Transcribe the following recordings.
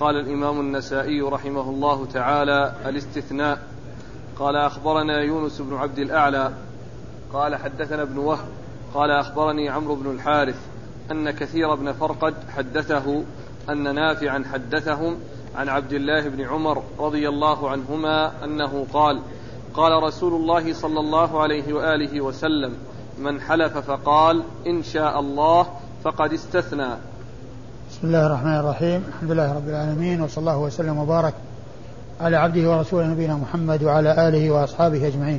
قال الإمام النسائي رحمه الله تعالى: الاستثناء. قال أخبرنا يونس بن عبد الأعلى قال حدثنا ابن وهب قال أخبرني عمرو بن الحارث أن كثير بن فرقد حدثه أن نافعا حدثهم عن عبد الله بن عمر رضي الله عنهما أنه قال: قال رسول الله صلى الله عليه وآله وسلم: من حلف فقال إن شاء الله فقد استثنى. بسم الله الرحمن الرحيم. الحمد لله رب العالمين، وصلى الله وسلم وبارك على عبده ورسوله نبينا محمد وعلى آله وأصحابه أجمعين.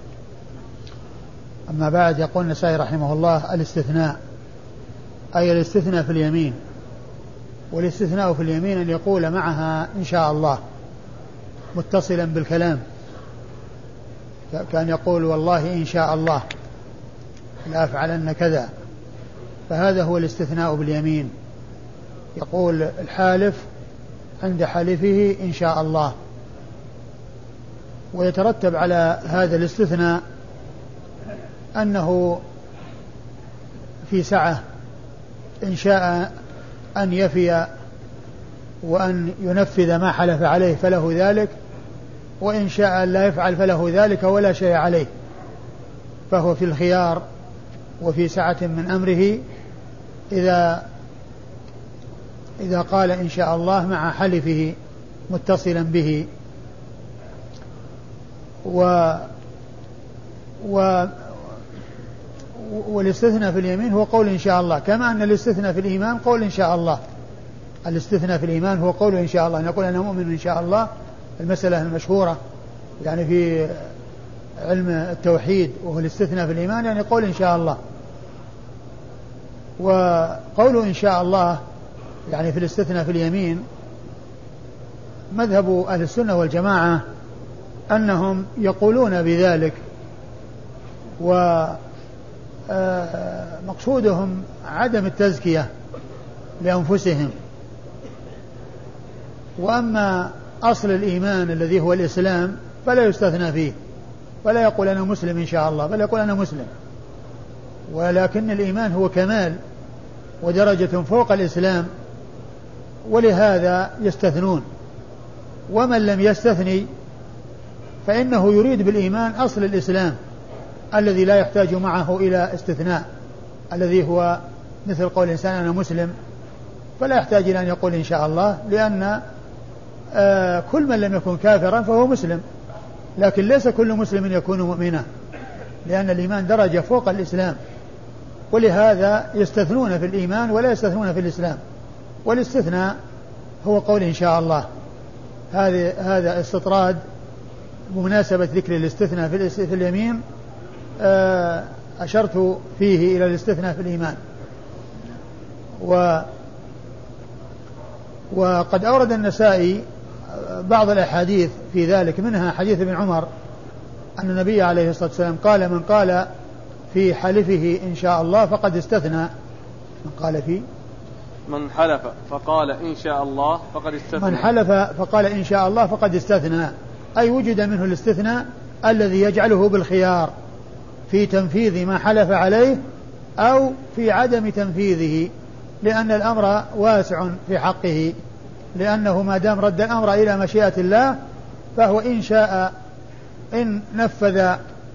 أما بعد، يقول النسائي رحمه الله: الاستثناء، أي الاستثناء في اليمين. والاستثناء في اليمين أن يقول معها إن شاء الله متصلا بالكلام، كان يقول والله إن شاء الله لا أفعلن كذا، فهذا هو الاستثناء باليمين. يقول الحالف عند حلفه إن شاء الله، ويترتب على هذا الاستثناء أنه في سعة إن شاء أن يفي وأن ينفذ ما حلف عليه فله ذلك، وإن شاء لا يفعل فله ذلك ولا شيء عليه، فهو في الخيار وفي سعة من أمره إذا قال إن شاء الله مع حلفه متصلا به. والاستثناء في اليمين هو قول إن شاء الله، كما أن الاستثناء في الإيمان قول إن شاء الله. الاستثناء في الإيمان هو قول إن شاء الله، نقول أنا مؤمن إن شاء الله، المسألة المشهورة يعني في علم التوحيد، وهو الاستثناء في الإيمان يعني قول إن شاء الله. وقول إن شاء الله يعني في الاستثناء في اليمين مذهب أهل السنة والجماعة أنهم يقولون بذلك، ومقصودهم عدم التزكية لأنفسهم. وأما أصل الإيمان الذي هو الإسلام فلا يستثنى فيه، ولا يقول أنا مسلم إن شاء الله، بل يقول أنا مسلم. ولكن الإيمان هو كمال ودرجة فوق الإسلام، ولهذا يستثنون. ومن لم يستثني فإنه يريد بالإيمان أصل الإسلام الذي لا يحتاج معه إلى استثناء، الذي هو مثل قول الإنسان أنا مسلم، فلا يحتاج إلى أن يقول إن شاء الله، لأن كل من لم يكن كافرا فهو مسلم، لكن ليس كل مسلم يكون مؤمنا، لأن الإيمان درجة فوق الإسلام، ولهذا يستثنون في الإيمان ولا يستثنون في الإسلام. والاستثناء هو قول إن شاء الله. هذا استطراد بمناسبة ذكر الاستثناء في اليمين، أشرت فيه إلى الاستثناء في الإيمان. وقد أورد النسائي بعض الأحاديث في ذلك، منها حديث ابن عمر أن النبي عليه الصلاة والسلام قال: من قال في حلفه إن شاء الله فقد استثنى. من حلف فقال إن شاء الله فقد استثنى. من حلف فقال إن شاء الله فقد استثنى، أي وجد منه الاستثناء الذي يجعله بالخيار في تنفيذ ما حلف عليه أو في عدم تنفيذه، لأن الأمر واسع في حقه، لأنه ما دام رد الأمر إلى مشيئة الله فهو إن شاء إن نفذ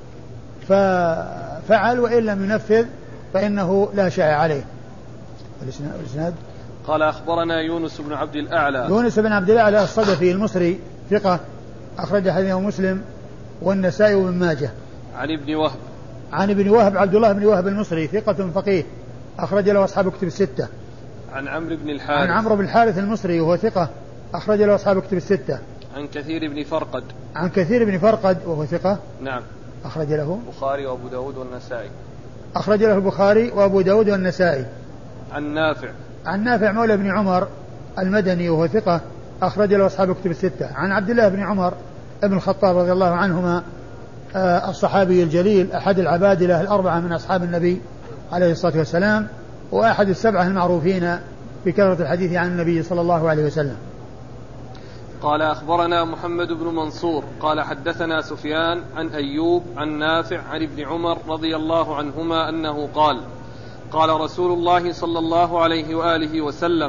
ففعل، وإن لم ينفذ فإنه لا شيء عليه. الإسناد قال أخبرنا يونس بن عبد الأعلى. يونس بن عبد الأعلى الصدفي المصري ثقة، أخرج حديثه مسلم والنسائي وابن ماجه. عن ابن وهب عبد الله بن وهب المصري ثقة فقيه، أخرج له أصحاب كتب الستة. عن عمرو بن الحارث المصري وهو ثقة، أخرج له أصحاب كتب الستة. عن كثير بن فرقد وهو ثقة، نعم، أخرج له البخاري وأبو داود والنسائي. أخرج له البخاري وأبو داود والنسائي. عن نافع مولى بن عمر المدني وهو ثقة، أخرج له أصحاب كتب الستة. عن عبد الله بن عمر ابن الخطاب رضي الله عنهما، الصحابي الجليل، أحد العبادلة الأربعة من أصحاب النبي عليه الصلاة والسلام، وأحد السبعة المعروفين بكثرة الحديث عن النبي صلى الله عليه وسلم. قال أخبرنا محمد بن منصور قال حدثنا سفيان عن أيوب عن نافع عن ابن عمر رضي الله عنهما أنه قال: قال رسول الله صلى الله عليه وآله وسلم: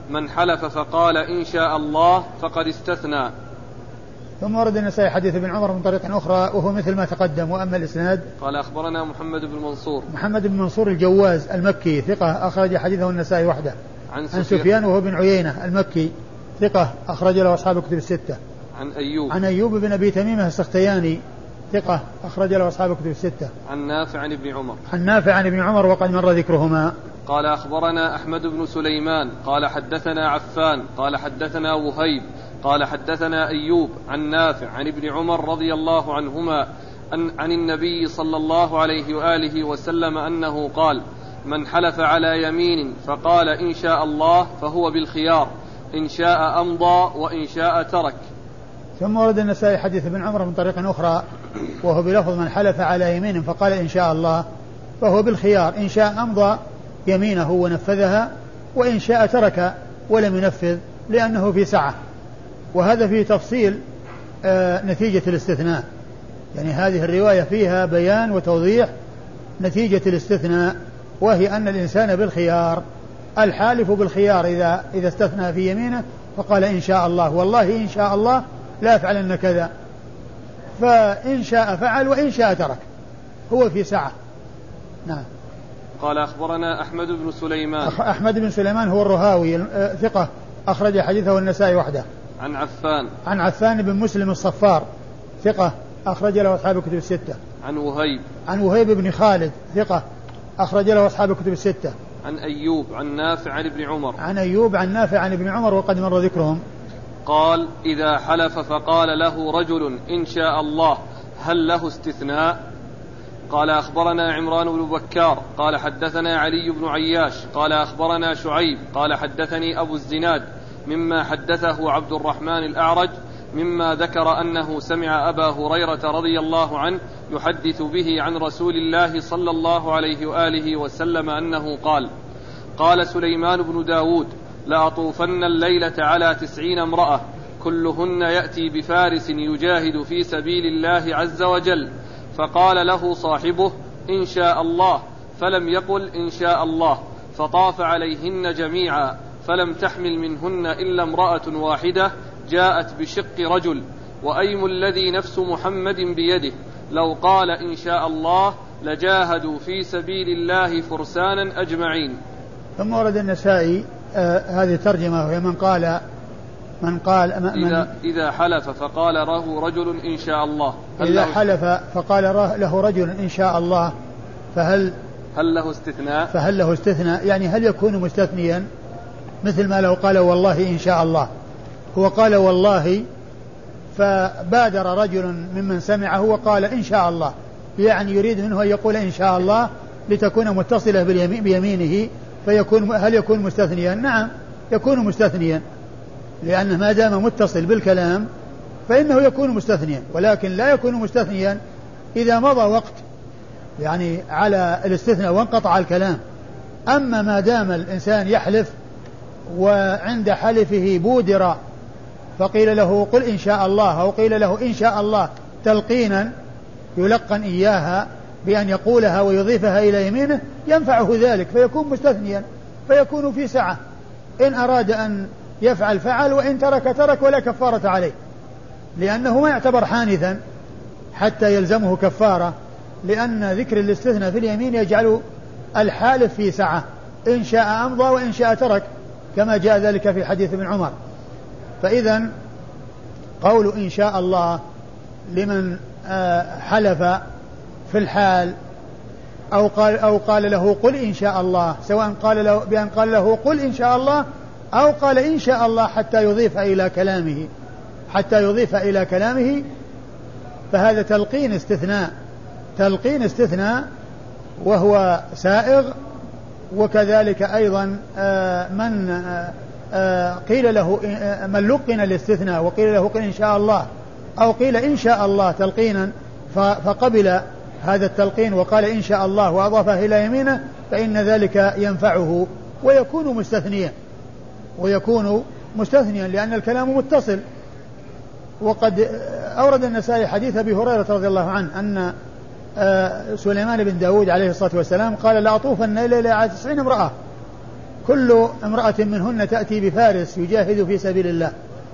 من حلف فقال إن شاء الله فقد استثنى. ثم ورد النسائي حديث ابن عمر من طريق أخرى وهو مثل ما تقدم. وأما الإسناد قال أخبرنا محمد بن منصور الجواز المكي ثقة أخرج حديثه النسائي وحده. عن سفيان وهو بن عيينة المكي ثقة أخرج له أصحاب الكتب الستة. عن أيوب بن أبي تميمة السختياني ثقة أخرج له أصحاب الكتب الستة. عن نافع عن ابن عمر وقد مر ذكرهما. قال أخبرنا أحمد بن سليمان قال حدثنا عفان قال حدثنا وهيب قال حدثنا أيوب عن نافع عن ابن عمر رضي الله عنهما عن النبي صلى الله عليه وآله وسلم أنه قال: من حلف على يمين فقال إن شاء الله فهو بالخيار، إن شاء أمضى وإن شاء ترك. ثم ورد النسائي حديث ابن عمر من طريق أخرى وهو بلفظ: من حلف على يمين فقال إن شاء الله فهو بالخيار، إن شاء أمضى يمينه ونفذها، وإن شاء ترك ولم ينفذ لأنه في سعة. وهذا فيه تفصيل نتيجة الاستثناء، يعني هذه الرواية فيها بيان وتوضيح نتيجة الاستثناء، وهي أن الإنسان بالخيار، الحالف بالخيار إذا استثنى في يمينه فقال إن شاء الله، والله إن شاء الله لا أفعلن كذا، فإن شاء فعل وإن شاء ترك، هو في سعة. نعم. قال أخبرنا أحمد بن سليمان هو الرهاوي ثقة أخرج حديثه النسائي وحده. عن عفان بن مسلم الصفار ثقة أخرج له أصحاب الكتب الستة. عن وهيب بن خالد ثقة أخرج له أصحاب الكتب الستة. عن أيوب عن نافع عن ابن عمر وقد مر ذكرهم. قال: إذا حلف فقال له رجل إن شاء الله هل له استثناء؟ قال أخبرنا عمران بن بكار قال حدثنا علي بن عياش قال أخبرنا شعيب قال حدثني أبو الزناد مما حدثه عبد الرحمن الأعرج مما ذكر أنه سمع أبا هريرة رضي الله عنه يحدث به عن رسول الله صلى الله عليه وآله وسلم أنه قال: قال سليمان بن داود: لأطوفن الليلة على 90 امرأة كلهن يأتي بفارس يجاهد في سبيل الله عز وجل، فقال له صاحبه: إن شاء الله، فلم يقل إن شاء الله، فطاف عليهن جميعا فلم تحمل منهن إلا امرأة واحدة جاءت بشق رجل، وأيم الذي نفس محمد بيده لو قال إن شاء الله لجاهدوا في سبيل الله فرسانا أجمعين. ثم ورد النسائي هذه الترجمة، وهي إذا حلف فقال له رجل إن شاء الله، إذا حلف فقال له رجل إن شاء الله فهل له استثناء؟ يعني هل يكون مستثنيا مثل ما لو قال والله إن شاء الله؟ هو قال والله فبادر رجل ممن سمعه وقال إن شاء الله، يعني يريد منه أن يقول إن شاء الله لتكون متصلة بيمينه، هل يكون مستثنيا؟ نعم يكون مستثنيا، لأنه ما دام متصل بالكلام فإنه يكون مستثنيا، ولكن لا يكون مستثنيا إذا مضى وقت يعني على الاستثناء وانقطع الكلام. أما ما دام الإنسان يحلف وعند حلفه بودر فقيل له قل إن شاء الله، أو قيل له إن شاء الله تلقينا يلقن إياها بأن يقولها ويضيفها إلى يمينه، ينفعه ذلك فيكون مستثنيا، فيكون في سعة، إن أراد أن يفعل فعل، وإن ترك ولا كفارة عليه، لأنه ما يعتبر حانثا حتى يلزمه كفارة، لأن ذكر الاستثناء في اليمين يجعل الحالف في سعة، إن شاء أمضى وإن شاء ترك، كما جاء ذلك في حديث ابن عمر. فإذا قول إن شاء الله لمن حلف في الحال أو قال له قل إن شاء الله، سواء قال له بأن قال له قل إن شاء الله أو قال إن شاء الله حتى يضيف إلى كلامه، فهذا تلقين استثناء وهو سائغ. وكذلك أيضا من قيل له من لقن الاستثناء وقيل له قل إن شاء الله، أو قيل إن شاء الله تلقينا فقبل هذا التلقين وقال إن شاء الله وأضافه إلى يمينه، فإن ذلك ينفعه ويكون مستثنيا لأن الكلام متصل. وقد أورد النسائي حديث أبي هريرة رضي الله عنه أن سليمان بن داود عليه الصلاة والسلام قال: لأطوفن الليلة على 90 امرأة كل امرأة منهن تأتي بفارس يجاهد في سبيل الله.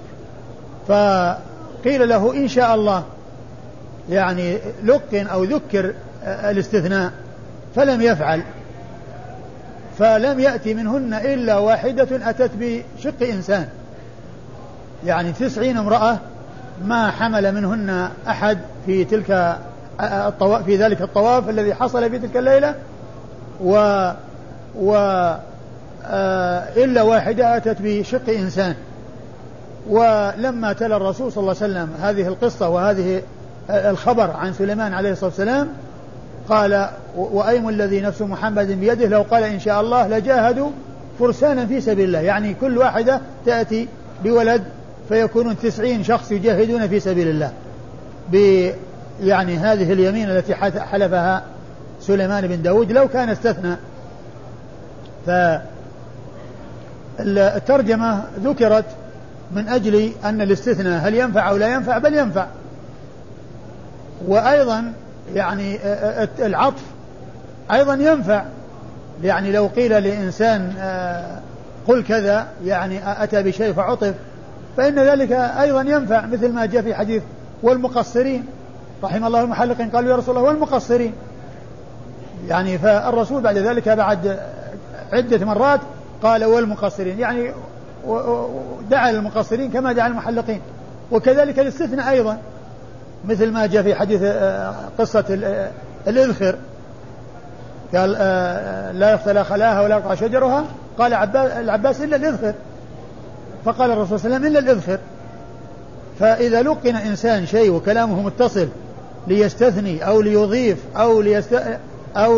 فقيل له إن شاء الله، يعني لقن أو ذكر الاستثناء، فلم يفعل، فلم يأتي منهن إلا واحدة أتت بشق إنسان، يعني 90 امرأة ما حمل منهن أحد في تلك الطواف، في ذلك الطواف الذي حصل في تلك الليلة، إلا واحدة أتت بشق إنسان. ولما تلا الرسول صلى الله عليه وسلم هذه القصة وهذه الخبر عن سليمان عليه الصلاة والسلام قال: وأيم الذي نفس محمد بيده لو قال إن شاء الله لجاهدوا فرسانا في سبيل الله. يعني كل واحدة تأتي بولد فيكونون 90 شخص يجاهدون في سبيل الله يعني هذه اليمين التي حلفها سليمان بن داود لو كان استثنى. فالترجمة ذكرت من أجل أن الاستثناء هل ينفع أو لا ينفع؟ بل ينفع. وأيضا يعني العطف أيضا ينفع، يعني لو قيل لإنسان قل كذا، يعني أتى بشيء فعطف، فإن ذلك أيضا ينفع، مثل ما جاء في حديث والمقصرين رحم الله المحلقين قالوا يا رسول الله والمقصرين. يعني فالرسول بعد ذلك بعد عدة مرات قال والمقصرين، يعني دعا للمقصرين كما دعا المحلقين. وكذلك الاستثناء أيضا، مثل ما جاء في حديث قصة الإذخر قال لا يختلى خلاها ولا يقطع شجرها، قال العباس إلا الإذخر، فقال الرسول صلى الله عليه وسلم إلا الإذخر. فإذا لقن إنسان شيء وكلامه متصل ليستثني أو ليضيف أو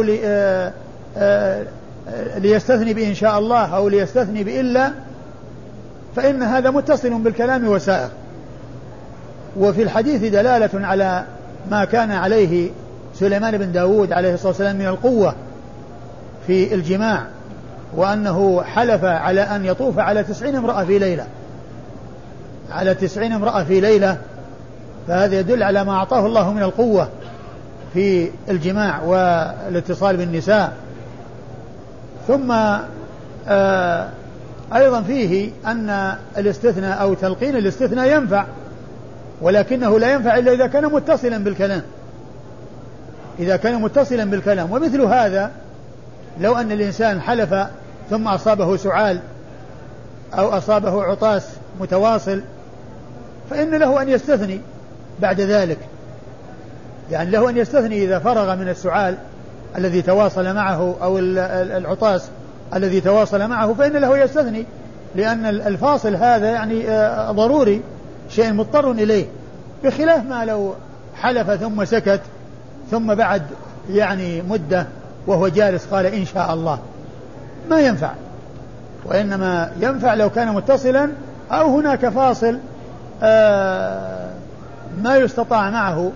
ليستثني بإن شاء الله أو ليستثني بإلا، فإن هذا متصل بالكلام وسائغ. وفي الحديث دلالة على ما كان عليه سليمان بن داود عليه الصلاة والسلام من القوة في الجماع، وأنه حلف على أن يطوف على 90 امرأة في ليلة، على 90 امرأة في ليلة. فهذا يدل على ما أعطاه الله من القوة في الجماع والاتصال بالنساء. ثم أيضا فيه أن الاستثناء أو تلقين الاستثناء ينفع، ولكنه لا ينفع إلا إذا كان متصلا بالكلام، إذا كان متصلا بالكلام. ومثل هذا لو أن الإنسان حلف ثم أصابه سعال أو أصابه عطاس متواصل، فإن له أن يستثني بعد ذلك، يعني له أن يستثني إذا فرغ من السعال الذي تواصل معه أو العطاس الذي تواصل معه، فإن له يستثني، لأن الفاصل هذا يعني ضروري، شيء مضطر إليه، بخلاف ما لو حلف ثم سكت ثم بعد يعني مدة وهو جالس قال إن شاء الله، ما ينفع. وإنما ينفع لو كان متصلا أو هناك فاصل ما يستطاع معه،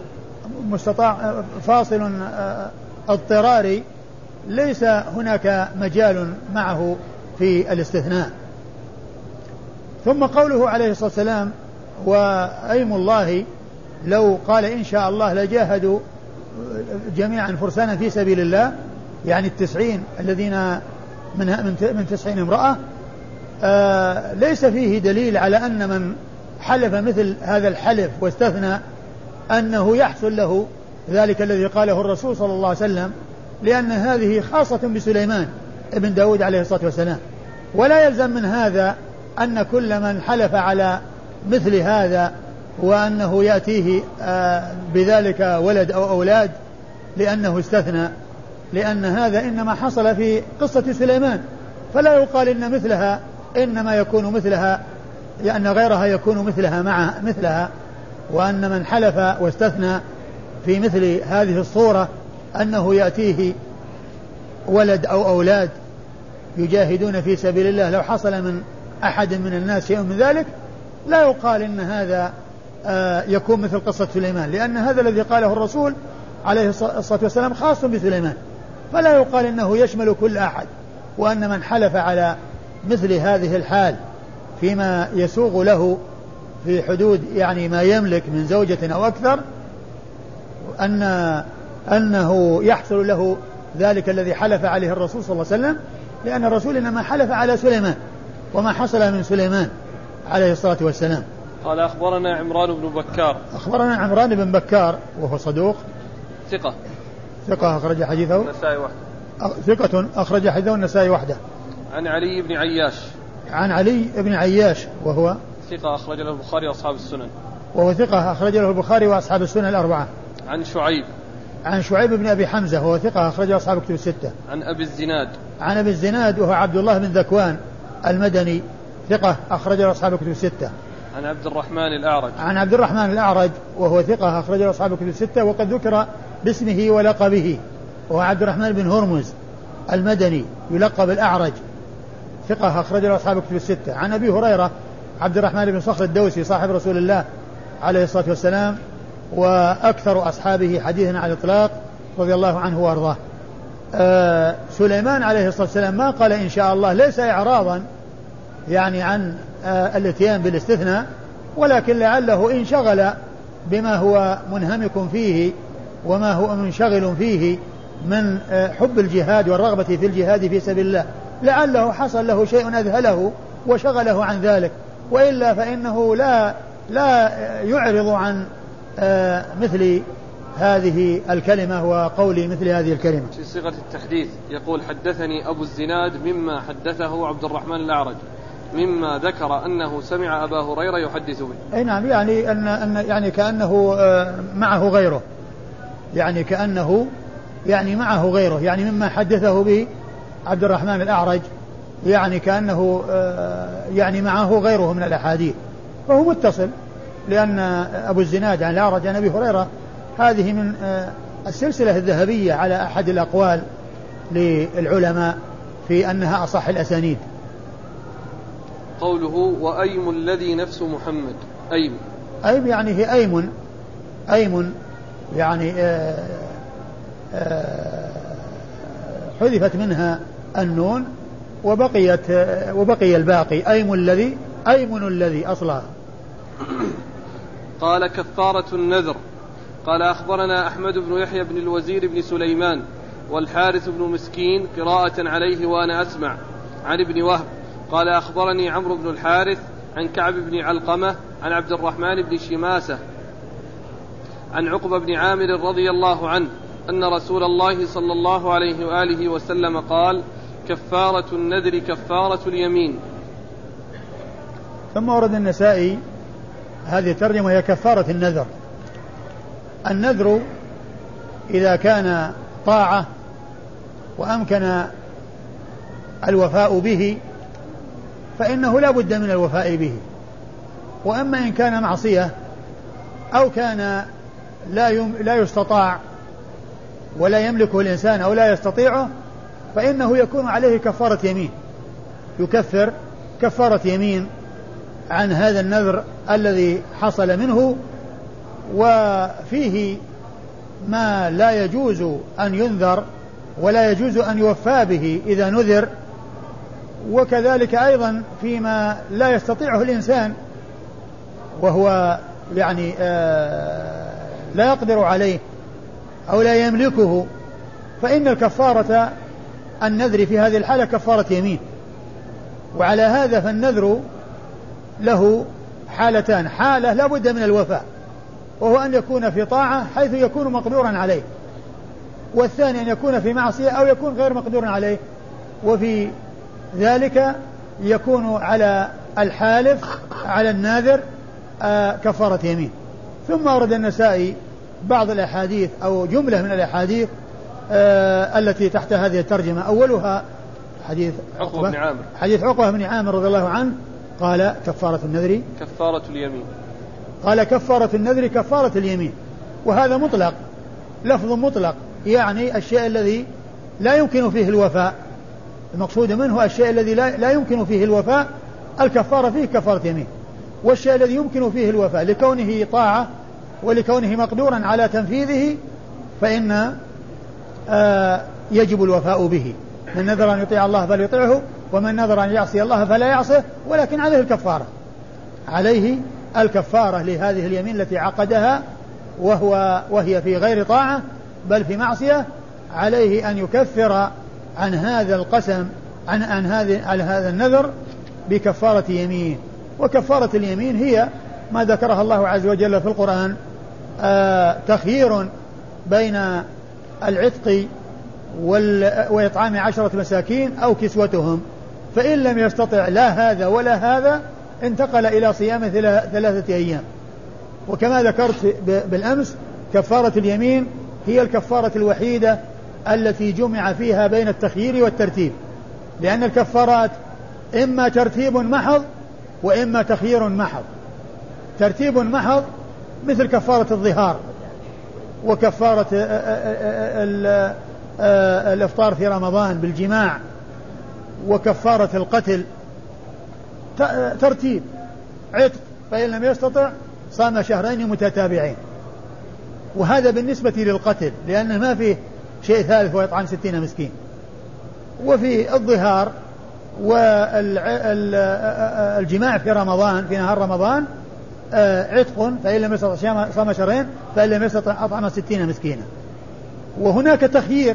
فاصل اضطراري ليس هناك مجال معه في الاستثناء. ثم قوله عليه الصلاة والسلام وأيم الله لو قال إن شاء الله لجاهدوا جميعا فرسانا في سبيل الله، يعني 90 الذين من 90 امرأة، ليس فيه دليل على أن من حلف مثل هذا الحلف واستثنى أنه يحصل له ذلك الذي قاله الرسول صلى الله عليه وسلم، لأن هذه خاصة بسليمان ابن داود عليه الصلاة والسلام. ولا يلزم من هذا أن كل من حلف على مثل هذا وأنه يأتيه بذلك ولد أو أولاد لأنه استثنى، لأن هذا إنما حصل في قصة سليمان، فلا يقال إن مثلها إنما يكون مثلها، لأن غيرها يكون مثلها مع مثلها. وأن من حلف واستثنى في مثل هذه الصورة أنه يأتيه ولد أو أولاد يجاهدون في سبيل الله لو حصل من أحد من الناس شيء من ذلك، لا يقال إن هذا يكون مثل قصة سليمان، لأن هذا الذي قاله الرسول عليه الصلاة والسلام خاص بسليمان، فلا يقال إنه يشمل كل أحد. وأن من حلف على مثل هذه الحال فيما يسوغ له في حدود يعني ما يملك من زوجة أو أكثر، أنه يحصل له ذلك الذي حلف عليه الرسول صلى الله عليه وسلم، لأن الرسول إنما حلف على سليمان وما حصل من سليمان عليه الصلاة والسلام. قال أخبرنا عمران بن بكار. أخبرنا عمران بن بكار وهو صدوق ثقة أخرج حديثه النسائي وحده. ثقة أخرج حديثه النسائي وحده. عن علي بن عياش. عن علي بن عياش وهو ثقة أخرج له البخاري وأصحاب السنن. وهو ثقة أخرج له البخاري وأصحاب السنن الأربعة. عن شعيب بن أبي حمزة وهو ثقة أخرج أصحاب الكتب الستة. عن أبي الزناد وهو عبد الله بن ذكوان المدني ثقة أخرج أصحاب الكتب الستة. عن عبد الرحمن الأعرج وهو ثقة أخرج أصحاب الكتب الستة، وقد ذكر باسمه ولقبه، وهو عبد الرحمن بن هرمز المدني يلقب الأعرج ثقة أخرج أصحاب الكتب الستة. عن أبي هريرة عبد الرحمن بن صخر الدوسي صاحب رسول الله عليه الصلاة والسلام وأكثر أصحابه حديثا على الإطلاق رضي الله عنه وأرضاه. سليمان عليه الصلاة والسلام ما قال إن شاء الله ليس إعراضا يعني عن الاتيان بالاستثناء، ولكن لعله انشغل بما هو منهمك فيه وما هو منشغل فيه من حب الجهاد والرغبة في الجهاد في سبيل الله، لعله حصل له شيء أذهله وشغله عن ذلك، وإلا فإنه لا يعرض عن مثل هذه الكلمة وقول مثل هذه الكلمة. في صيغة التحديث يقول حدثني أبو الزناد مما حدثه عبد الرحمن الأعرج مما ذكر أنه سمع أبا هريرة يحدث به. أي نعم، يعني أن يعني كأنه معه غيره، يعني كأنه يعني معه غيره، يعني مما حدثه به عبد الرحمن الأعرج، يعني كأنه يعني معه غيره من الأحاديث، فهو متصل، لأن أبو الزناد عن الأعرج عن أبي هريرة هذه من السلسلة الذهبية على أحد الأقوال للعلماء في أنها أصح الأسانيد. قوله وأيم الذي نفس محمد، أيم يعني هي أيم يعني حذفت منها النون وبقي الباقي أيمن الذي أصلها. قال كفارة النذر. قال أخبرنا أحمد بن يحيى بن الوزير بن سليمان والحارث بن مسكين قراءة عليه وأنا أسمع عن ابن وهب قال أخبرني عمرو بن الحارث عن كعب بن علقمة عن عبد الرحمن بن شماسة عن عقبة بن عامر رضي الله عنه أن رسول الله صلى الله عليه وآله وسلم قال كفارة النذر كفارة اليمين. ثم ورد النسائي هذه الترجمة هي كفارة النذر. النذر إذا كان طاعة وأمكن الوفاء به فإنه لا بد من الوفاء به، وأما إن كان معصية أو كان لا يستطاع ولا يملكه الإنسان أو لا يستطيعه فإنه يكون عليه كفارة يمين، يكفر كفارة يمين عن هذا النذر الذي حصل منه، وفيه ما لا يجوز أن ينذر ولا يجوز أن يوفى به إذا نذر، وكذلك أيضا فيما لا يستطيعه الإنسان وهو يعني لا يقدر عليه أو لا يملكه، فإن الكفارة النذر في هذه الحالة كفارة يمين. وعلى هذا فالنذر له حالتان: حالة لا بد من الوفاء وهو أن يكون في طاعة حيث يكون مقدورا عليه، والثاني أن يكون في معصية أو يكون غير مقدور عليه، وفي ذلك يكون على الحالف على الناذر كفارة يمين. ثم ورد النسائي بعض الأحاديث أو جملة من الأحاديث التي تحت هذه الترجمة. أولها حديث عقبة بن عامر رضي الله عنه قال كفارة النذر كفارة اليمين. قال كفارة النذر كفارة اليمين، وهذا مطلق، لفظ مطلق، يعني الشيء الذي لا يمكن فيه الوفاء، المقصود منه الشيء الذي لا يمكن فيه الوفاء الكفارة فيه كفارة يمين، والشيء الذي يمكن فيه الوفاء لكونه طاعة ولكونه مقدورا على تنفيذه فإن يجب الوفاء به. من نذر أن يطيع الله فليطيعه ومن نذر أن يعصي الله فلا يعصيه، ولكن عليه الكفارة، عليه الكفارة لهذه اليمين التي عقدها وهي في غير طاعة بل في معصية، عليه أن يكفر عن هذا القسم على هذا النذر بكفارة يمين. وكفارة اليمين هي ما ذكرها الله عز وجل في القرآن، تخيير بين العتق وإطعام 10 مساكين أو كسوتهم، فإن لم يستطع لا هذا ولا هذا انتقل إلى صيام 3 أيام. وكما ذكرت بالأمس كفارة اليمين هي الكفارة الوحيدة التي جمع فيها بين التخيير والترتيب، لأن الكفارات إما ترتيب محض وإما تخيير محض. ترتيب محض مثل كفارة الظهار وكفارة الإفطار في رمضان بالجماع وكفارة القتل، ترتيب عتق فإن لم يستطع صام 2 شهرين متتابعين. وهذا بالنسبة للقتل لأنه ما فيه شيء ثالث ويطعم 60 مسكين. وفي الظهار والجماع في رمضان في نهار رمضان عتق فإن لم يستطع صام 2 شهرين، فإن لم يستطع أطعم 60 مسكينا. وهناك تخيير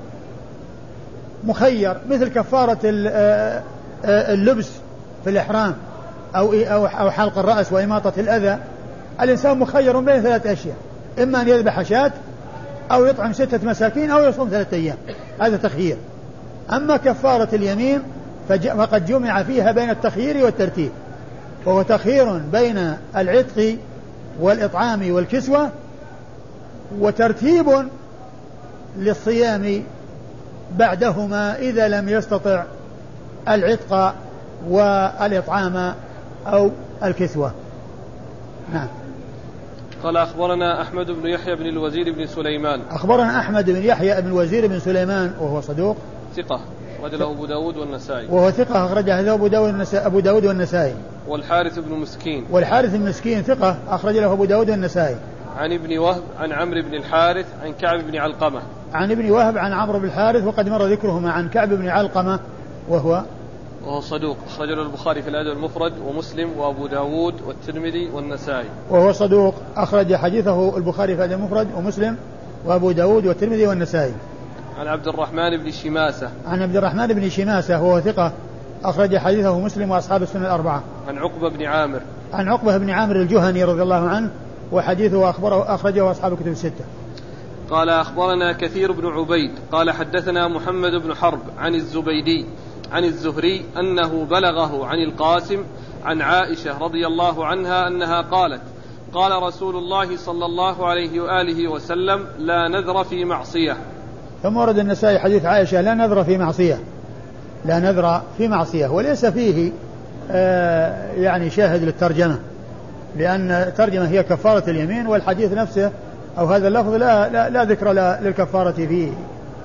مخير مثل كفارة اللبس في الإحرام أو حلق الرأس وإماطة الأذى. الإنسان مخير بين 3 أشياء، إما أن يذبح شاة أو يطعم 6 مساكين أو يصوم 3 أيام، هذا تخيير. أما كفارة اليمين فقد جمع فيها بين التخيير والترتيب، وهو تخيير بين العتق والإطعام والكسوة، وترتيب للصيام بعدهما إذا لم يستطع العتق والإطعام أو الكسوة. نعم. قال أخبرنا أحمد بن يحيى بن الوزير بن سليمان. أخبرنا أحمد بن يحيى بن الوزير بن سليمان وهو صدوق ثقة أخرج له أبو داود والنسائي. وهو ثقة أخرج له أبو داود والنسائي. والحارث بن مسكين. والحارث بن مسكين ثقة أخرج له أبو داود والنسائي. عن ابن وهب عن عمرو بن الحارث عن كعب بن علقمة. عن ابن وهب عن عمرو بن الحارث وقد مر ذكرهما. عن كعب بن علقمة وهو صدوق أخرج له البخاري في الأدب المفرد ومسلم وأبو داود والترمذي والنسائي. وهو صدوق أخرج حديثه البخاري في الأدب المفرد ومسلم وأبو داود والترمذي والنسائي. عن عبد الرحمن بن شماسة. عن عبد الرحمن بن شماسة وهو ثقة أخرج حديثه مسلم وأصحاب السنن 4. عن عقبة بن عامر. عن عقبة بن عامر الجهني رضي الله عنه وحديثه أخرجه أصحاب الكتب 6. قال أخبرنا كثير بن عبيد قال حدثنا محمد بن حرب عن الزبيدي عن الزهري أنه بلغه عن القاسم عن عائشة رضي الله عنها أنها قالت قال رسول الله صلى الله عليه وآله وسلم لا نذر في معصية. ثم ورد النسائي حديث عائشة لا نذر في معصية، لا نذر في معصية، وليس فيه يعني شاهد للترجمة، لأن الترجمة هي كفارة اليمين، والحديث نفسه أو هذا اللفظ لا ذكر للكفارة فيه.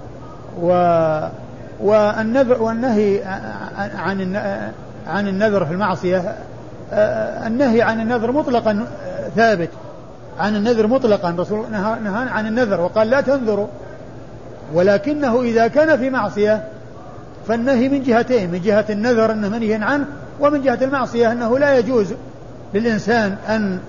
والنذر والنهي عن النذر في المعصية، النهي عن النذر مطلقا ثابت، عن النذر مطلقا رسول نهى عن النذر وقال لا تنذروا، ولكنه إذا كان في معصية فالنهي من جهتين، من جهة النذر أنه منهي عنه، ومن جهة المعصية أنه لا يجوز للإنسان أن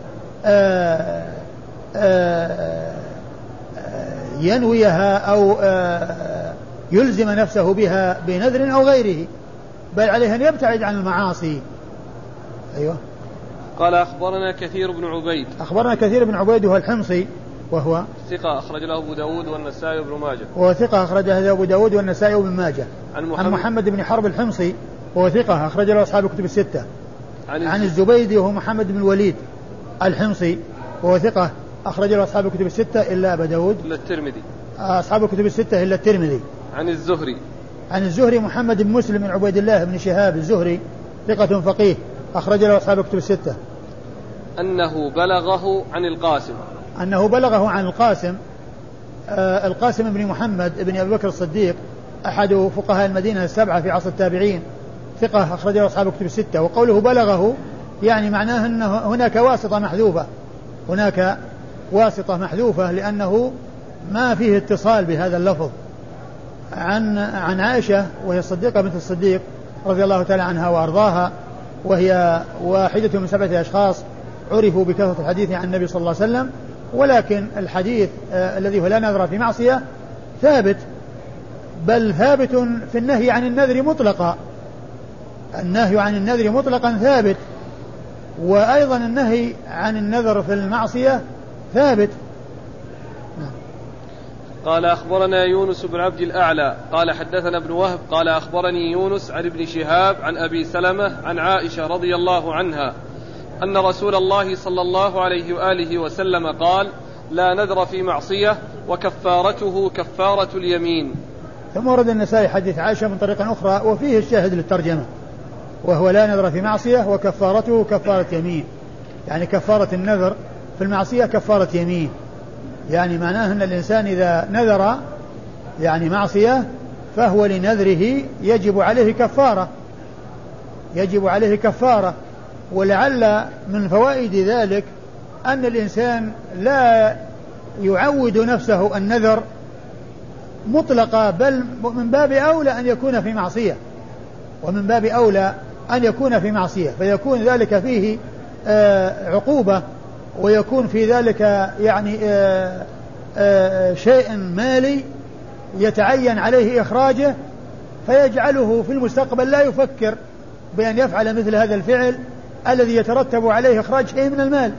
ينويها أو يلزم نفسه بها بنذر أو غيره، بل عليه أن يبتعد عن المعاصي. أيوة. قال أخبرنا كثير بن عبيد. أخبرنا كثير بن عبيد وهو الحمصي وهو ثقة أخرج له أبو داود والنسائي وابن ماجه. وهو ثقة أخرج له أبو داود والنسائي وابن ماجه. عن محمد بن حرب الحمصي وهو ثقة أخرج له أصحاب الكتب 6. عن الزبيدي وهو محمد بن الوليد الحمصي وهو ثقة أخرج له أصحاب الكتب 6 إلا أبا داود إلا الترمذي. أصحاب الكتب 6 إلا الترمذي. عن الزهري. عن الزهري محمد بن مسلم بن عبيد الله بن شهاب الزهري ثقة فقيه أخرج له أصحاب الكتب 6. أنه بلغه عن القاسم. أنه بلغه عن القاسم القاسم بن محمد بن أبي بكر الصديق أحد فقهاء المدينة 7 في عصر التابعين ثقة أخرج له أصحاب الكتب 6. وقوله بلغه يعني معناه أن هناك واسطة محذوفة، هناك واسطة محذوفة لأنه ما فيه اتصال بهذا اللفظ. عن عائشة وهي الصديقة بنت الصديق رضي الله تعالى عنها وأرضاها، وهي واحدة من 7 أشخاص عرفوا بكثرة الحديث عن النبي صلى الله عليه وسلم، ولكن الحديث الذي هو لا نذر في معصية ثابت، بل ثابت في النهي عن النذر مطلقا. النهي عن النذر مطلقا ثابت، وأيضا النهي عن النذر في المعصية ثابت. قال أخبرنا يونس بن عبد الأعلى قال حدثنا ابن وهب قال أخبرني يونس عن ابن شهاب عن أبي سلمة عن عائشة رضي الله عنها أن رسول الله صلى الله عليه وآله وسلم قال: لا نذر في معصية وكفارته كفارة اليمين. ثم ورد النسائي حديث عائشة من طريق أخرى وفيه الشاهد للترجمة، وهو لا نذر في معصية وكفارته كفارة يمين، يعني كفارة النذر في المعصية كفارة يمين، يعني معناه أن الإنسان إذا نذر يعني معصية فهو لنذره يجب عليه كفارة. ولعل من فوائد ذلك أن الإنسان لا يعود نفسه النذر مطلقا، بل من باب أولى أن يكون في معصية، فيكون ذلك فيه عقوبة، ويكون في ذلك يعني شيء مالي يتعين عليه إخراجه، فيجعله في المستقبل لا يفكر بأن يفعل مثل هذا الفعل الذي يترتب عليه إخراج شيء من المال،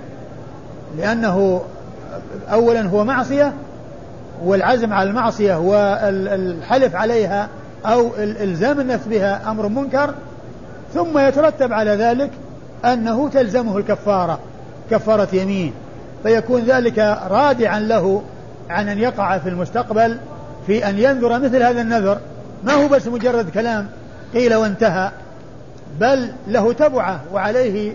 لأنه أولا هو معصية، والعزم على المعصية والحلف عليها أو الإلزام النفس بها أمر منكر، ثم يترتب على ذلك أنه تلزمه الكفارة كفارة يمين، فيكون ذلك رادعا له عن أن يقع في المستقبل في أن ينذر مثل هذا النذر، ما هو بس مجرد كلام قيل وانتهى، بل له تبعة وعليه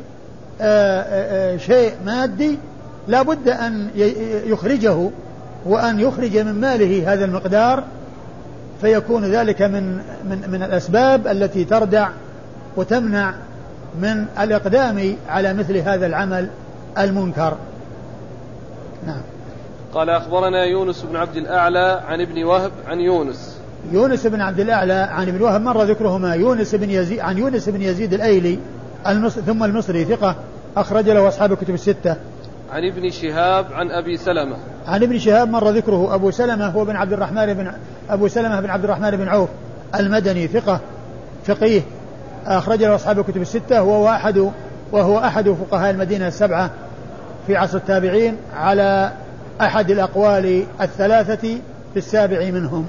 شيء مادي لا بد أن يخرجه، وأن يخرج من ماله هذا المقدار، فيكون ذلك من الأسباب التي تردع وتمنع من الإقدام على مثل هذا العمل المنكر. نعم. قال أخبرنا يونس بن عبد الأعلى عن ابن وهب عن يونس بن عبد الأعلى عن ابن وهب مر ذكرهما. يونس بن يزيد عن يونس بن يزيد الأيلي ثم المصري ثقة أخرج له أصحاب الكتب الستة. عن ابن شهاب عن أبي سلمة. عن ابن شهاب مر ذكره. أبو سلمة هو بن أبو سلمة بن عبد الرحمن بن عوف المدني ثقة فقيه أخرج له أصحاب الكتب الستة، وهو أحد فقهاء المدينة السبعة في عصر التابعين على أحد الأقوال الثلاثة في السابع منهم.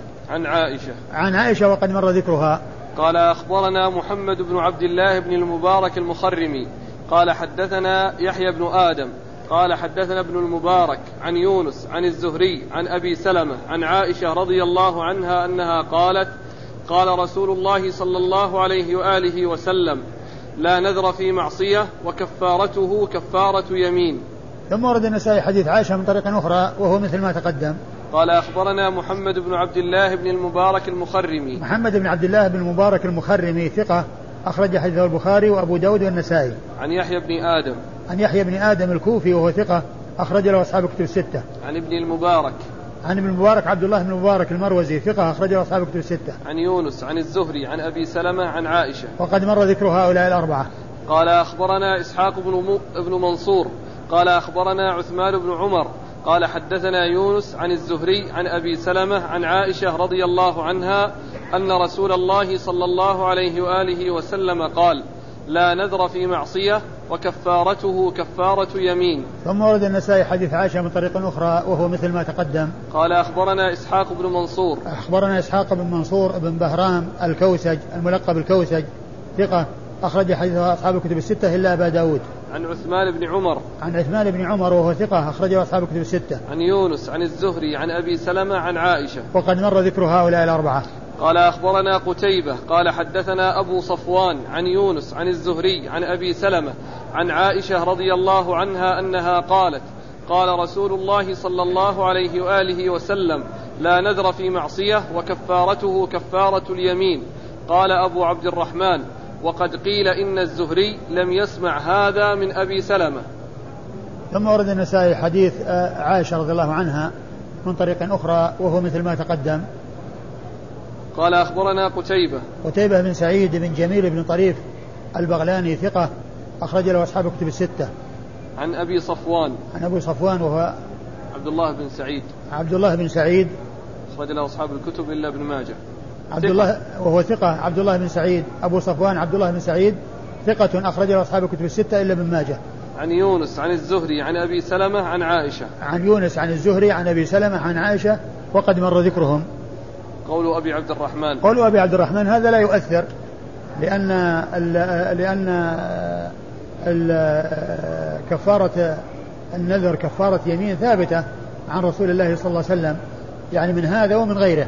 عن عائشة وقد مر ذكرها. قال أخبرنا محمد بن عبد الله بن المبارك المخرمي قال حدثنا يحيى بن آدم قال حدثنا ابن المبارك عن يونس عن الزهري عن أبي سلمة عن عائشة رضي الله عنها أنها قالت: قال رسول الله صلى الله عليه وآله وسلم: لا نذر في معصية وكفارته كفارة يمين. ثم ورد النسائي حديث عائشة من طريق أخرى وهو مثل ما تقدم. قال أخبرنا محمد بن عبد الله بن المبارك المخرمي. محمد بن عبد الله بن المبارك المخرمي ثقة أخرج حديثه البخاري وأبو داود والنسائي. عن يحيى بن آدم الكوفي وهو ثقة أخرج له أصحاب الكتب الستة. عن ابن المبارك عبد الله بن المبارك المروزي ثقة أخرج له أصحاب الكتب الستة. عن يونس عن الزهري عن أبي سلمة عن عائشة وقد مر ذكر هؤلاء الأربعة. قال أخبرنا إسحاق بن منصور قال أخبرنا عثمان بن عمر قال حدثنا يونس عن الزهري عن أبي سلمة عن عائشة رضي الله عنها أن رسول الله صلى الله عليه وآله وسلم قال: لا نذر في معصية وكفارته كفارة يمين. ثم ورد النسائي حديث عائشة من طريق أخرى وهو مثل ما تقدم. قال أخبرنا إسحاق بن منصور بن بهرام الكوسج الملقب الكوسج ثقة أخرج حديثه أصحاب الكتب الستة إلا أبا داود. عن عثمان بن عمر وهو ثقة أخرجه أصحاب الكتب الستة. عن يونس عن الزهري عن أبي سلمة عن عائشة وقد مر ذكر هؤلاء الأربعة. قال أخبرنا قتيبة قال حدثنا أبو صفوان عن يونس عن الزهري عن أبي سلمة عن عائشة رضي الله عنها أنها قالت: قال رسول الله صلى الله عليه وآله وسلم: لا نذر في معصية وكفارته كفارة اليمين. قال أبو عبد الرحمن: وقد قيل إن الزهري لم يسمع هذا من أبي سلمة. ثم ورد النسائي حديث عائشة رضي الله عنها من طريق أخرى وهو مثل ما تقدم. قال أخبرنا قتيبة بن سعيد بن جميل بن طريف البغلاني ثقة أخرج له أصحاب الكتب الستة. عن أبي صفوان وهو عبد الله بن سعيد أخرج له أصحاب الكتب إلا ابن ماجه. عبد الله وهو ثقة. عبد الله بن سعيد أبو صفوان عبد الله بن سعيد ثقة أخرج له أصحاب الكتب الستة إلا ابن ماجه. عن يونس عن الزهري عن أبي سلمة عن عائشة. عن يونس عن الزهري عن أبي سلمة عن عائشة وقد مر ذكرهم. قول أبي عبد الرحمن هذا لا يؤثر لأن كفارة النذر كفارة يمين ثابتة عن رسول الله صلى الله عليه وسلم، يعني من هذا ومن غيره.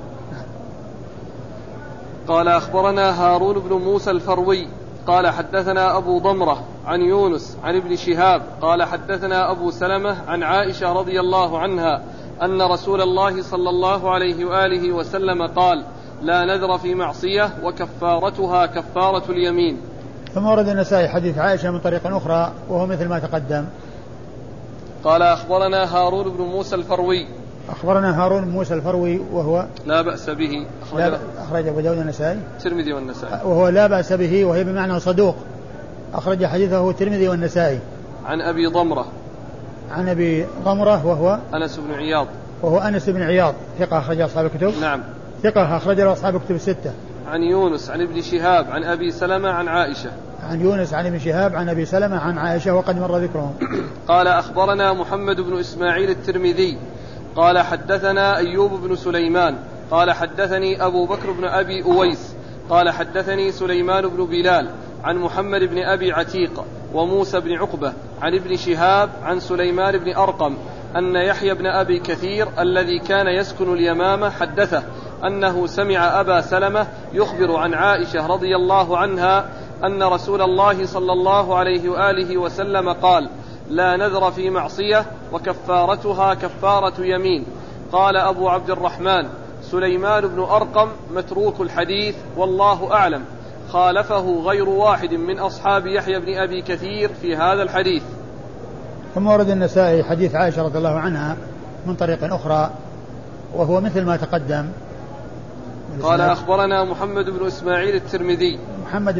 قال أخبرنا هارون بن موسى الفروي قال حدثنا أبو ضمرة عن يونس عن ابن شهاب قال حدثنا أبو سلمة عن عائشة رضي الله عنها أن رسول الله صلى الله عليه وآله وسلم قال: لا نذر في معصية وكفارتها كفارة اليمين. ثم ورد النسائي حديث عائشة من طريق أخرى وهو مثل ما تقدم. قال أخبرنا هارون بن موسى الفروي. أخبرنا هارون بن موسى الفروي وهو لا بأس به أخرج أبو داود النسائي الترمذي والنسائي. وهو لا بأس به وهي بمعنى صدوق أخرج حديثه الترمذي والنسائي. عن أبي ضمرة. عن أبي ضمرة وهو أنس بن عياض. وهو أنس بن عياض ثقة أخرج أصحاب الكتب. نعم ثقة أخرج أصحاب الكتب الستة. عن يونس عن ابن شهاب عن أبي سلمة عن عائشة. عن يونس عن ابن شهاب عن أبي سلمة عن عائشة وقد مر ذكرهم. قال أخبرنا محمد بن إسماعيل الترمذي قال حدثنا أيوب بن سليمان قال حدثني أبو بكر بن أبي أويس قال حدثني سليمان بن بلال عن محمد بن أبي عتيق وموسى بن عقبة عن ابن شهاب عن سليمان بن أرقم أن يحيى بن أبي كثير الذي كان يسكن اليمامة حدثه أنه سمع أبا سلمة يخبر عن عائشة رضي الله عنها أن رسول الله صلى الله عليه وآله وسلم قال: لا نذر في معصية وكفارتها كفارة يمين. قال أبو عبد الرحمن: سليمان بن أرقم متروك الحديث والله أعلم، خالفه غير واحد من أصحاب يحيى بن أبي كثير في هذا الحديث. ثم ورد النسائي حديث عائشة رضي الله عنها من طريق أخرى وهو مثل ما تقدم. قال أخبرنا محمد بن إسماعيل الترمذي. محمد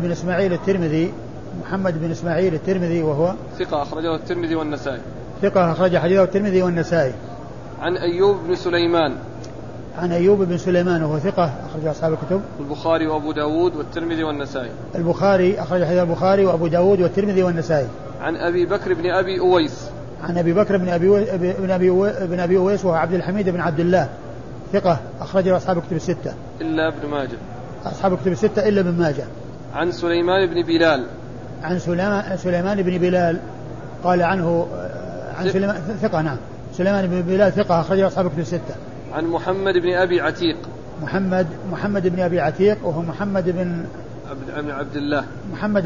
بن إسماعيل الترمذي وهو ثقة أخرجه الترمذي والنسائي. ثقة أخرج حديثه الترمذي والنسائي. عن أيوب بن سليمان. عن أيوب بن سليمان وهو ثقة أخرج أصحاب الكتب. البخاري وأبو داود والترمذي والنسائي. البخاري أخرج حديث البخاري وأبو داود والترمذي والنسائي. عن أبي بكر بن أبي أويس. عن أبي بكر بن أبي أويس وهو عبد الحميد بن عبد الله ثقة أخرج أصحاب الكتب الستة إلا ابن ماجه. أصحاب الكتب الستة إلا ابن ماجه. عن سليمان بن بلال. عن سليمان بن بلال قال عنه عن سليمان ثقة. نعم سليمان بن بلال ثقة أخرج أصحاب الكتب الستة. عن محمد بن أبي عتيق. محمد بن أبي عتيق وهو محمد بن عبد الله. محمد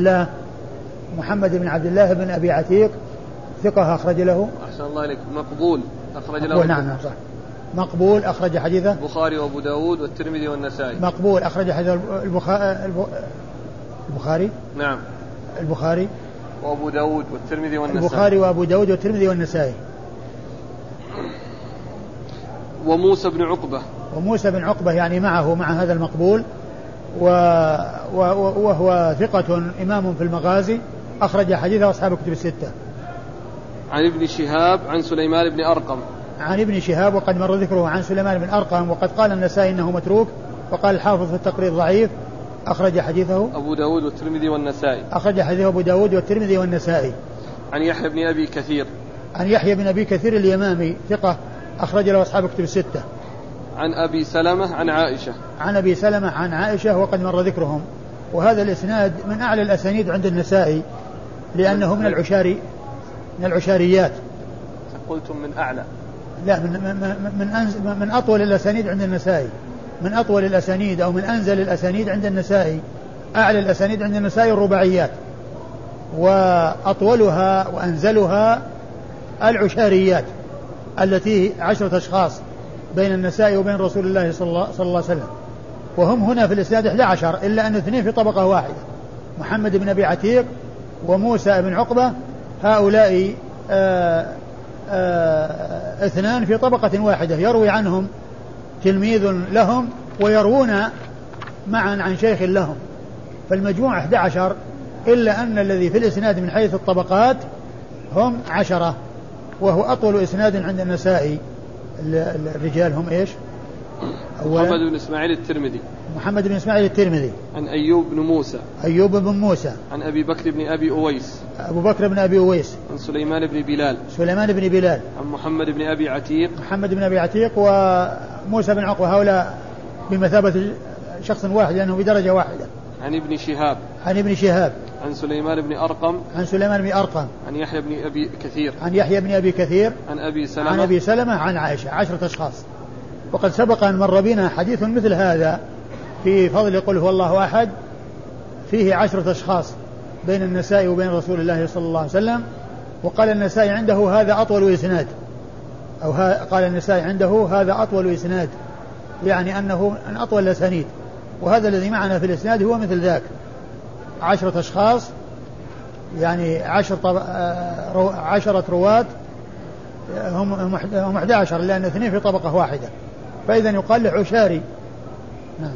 بن عبد الله بن أبي عتيق ثقة أخرج له. أحسن الله عليك. مقبول أخرج له. نعم صح. مقبول أخرج حديثه البخاري وأبو داود والترمذي والنسائي. مقبول أخرج حديث البخاري. نعم البخاري وأبو داود والترمذي والنسائي. البخاري وأبو داود والترمذي والنسائي. وموسى بن عقبة يعني مع هذا المقبول وهو ثقة إمام في المغازي أخرج حديثه أصحاب الكتب الستة. عن ابن شهاب عن سليمان بن أرقم. عن ابن شهاب وقد مر ذكره عن سليمان بن أرقم وقد قال النسائي إنه متروك وقال الحافظ في التقرير ضعيف. أخرج حديثه أبو داود والترمذي والنسائي. أخرج حديثه أبو داود والترمذي والنسائي. عن يحيى بن أبي كثير. عن يحيى بن أبي كثير اليمامي ثقة أخرج له أصحاب الكتب الستة. عن أبي سلمة عن عائشة. عن أبي سلمة عن عائشة وقد مر ذكرهم. وهذا الإسناد من أعلى الأسانيد عند النسائي لأنه من العشاريات. قلتم من أعلى. لا من أطول الأسانيد عند النسائي. من أطول الأسانيد أو من أنزل الأسانيد عند النسائي. أعلى الأسانيد عند النسائي الرباعيات وأطولها وأنزلها العشاريات التي 10 أشخاص بين النسائي وبين رسول الله صلى الله عليه وسلم. وهم هنا في الإسناد 11 إلا أن 2 في طبقة واحدة محمد بن أبي عتيق وموسى بن عقبة هؤلاء 2 في طبقة واحدة يروي عنهم تلميذ لهم ويروون معا عن شيخ لهم فالمجموع 11 إلا أن الذي في الإسناد من حيث الطبقات هم 10 وهو أطول إسناد عند النسائي. الرجال هم إيش؟ محمد بن إسماعيل الترمذي. محمد بن إسماعيل الترمذي. عن أيوب بن موسى. أيوب بن موسى. عن أبي بكر بن أبي أويس. أبو بكر بن أبي أويس. عن سليمان بن بلال. سليمان بن بلال. عن محمد بن أبي عتيق. محمد بن أبي عتيق وموسى بن عقبة، هؤلاء بمثابة شخص واحد لأنه بدرجة واحدة. عن ابن شهاب. عن ابن شهاب. عن سليمان بن أرقم. عن سليمان بن أرقم. عن يحيى بن أبي كثير. عن يحيى بن أبي كثير. عن أبي سلمة. عن أبي سلمة. عن عائشة. 10 أشخاص. وقد سبق أن مر بنا حديث مثل هذا في فضل قل هو الله أحد، فيه 10 أشخاص بين النسائي وبين رسول الله صلى الله عليه وسلم. وقال النسائي عنده هذا أطول إسناد، أو قال النسائي عنده هذا أطول إسناد، يعني أنه من أطول الأسانيد. وهذا الذي معنا في الإسناد هو مثل ذاك، 10 أشخاص، يعني 10 رواة، هم 11 لأن 2 في طبقة واحدة، فإذا يقال له عشاري. نعم.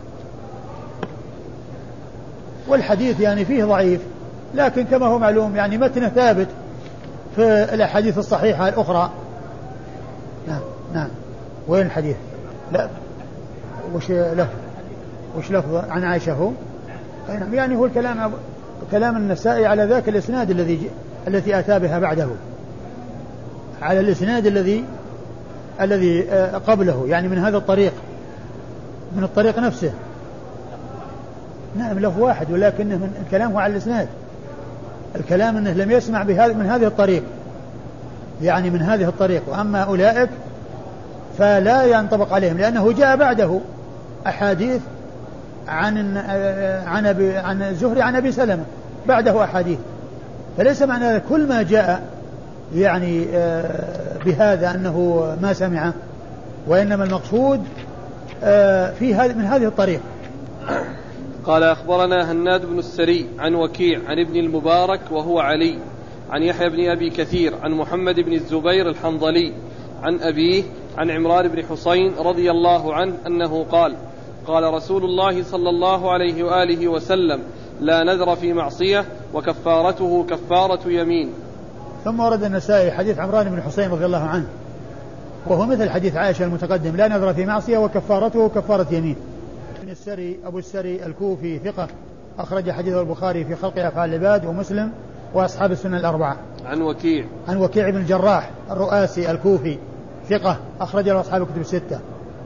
والحديث يعني فيه ضعيف، لكن كما هو معلوم يعني متنه ثابت في الأحاديث الصحيحة الأخرى. نعم. نعم. وين الحديث؟ لا، وش لفظ عن عائشة هو؟ يعني هو كلام النسائي على ذاك الإسناد التي أتى بها بعده، على الإسناد الذي قبله، يعني من هذا الطريق، من الطريق نفسه. نعم، لفظ واحد، ولكنه من الكلام هو على الإسناد. الكلام أنه لم يسمع من هذه الطريق، يعني من هذه الطريق. وأما أولئك فلا ينطبق عليهم، لأنه جاء بعده أحاديث عن الزهري عن أبي سلمة، بعده أحاديث. فليس معنى كل ما جاء يعني بهذا أنه ما سمعه، وإنما المقصود من هذه الطريق. قال أخبرنا هناد بن السري عن وكيع عن ابن المبارك وهو علي، عن يحيى بن أبي كثير عن محمد بن الزبير الحنظلي عن أبيه عن عمران بن حسين رضي الله عنه أنه قال: قال رسول الله صلى الله عليه وآله وسلم: لا نذر في معصية وكفارته كفارة يمين. ثم ورد النسائي حديث عمران بن حسين رضي الله عنه، وهو مثل حديث عائشة المتقدم: لا نذر في معصية وكفارته كفارة يمين. أبو السري الكوفي ثقة، أخرج حديثه البخاري في خلق أفعال العباد ومسلم وأصحاب السنن الأربعة. عن وكيع بن الجراح الرؤاسي الكوفي ثقة، أخرج له أصحاب الكتب 6.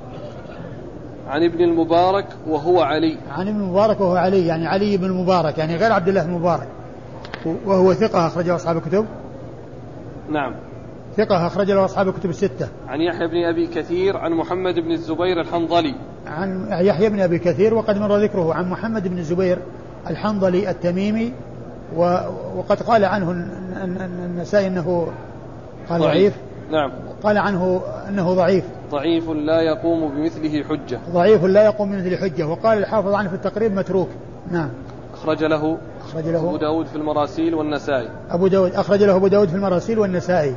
عن ابن المبارك وهو علي. عن ابن المبارك وهو علي، يعني علي بن المبارك، يعني غير عبد الله المبارك، وهو ثقة، أخرج له أصحاب الكتب. نعم. ثقة، أخرج له أصحاب الكتب 6. عن يحيى بن أبي كثير عن محمد بن الزبير الحنظلي. عن يحيى بن أبي كثير وقد مر ذكره. عن محمد بن الزبير الحنظلي التميمي، وقد قال عنه النسائي أنه قال ضعيف. نعم. قال عنه أنه ضعيف لا يقوم بمثله حجة. ضعيف لا يقوم بمثله حجة. وقال الحافظ عنه في التقريب متروك. نعم. أخرج له أبو داود في المراسيل والنسائي. أخرج له أبو داود في المراسيل والنسائي.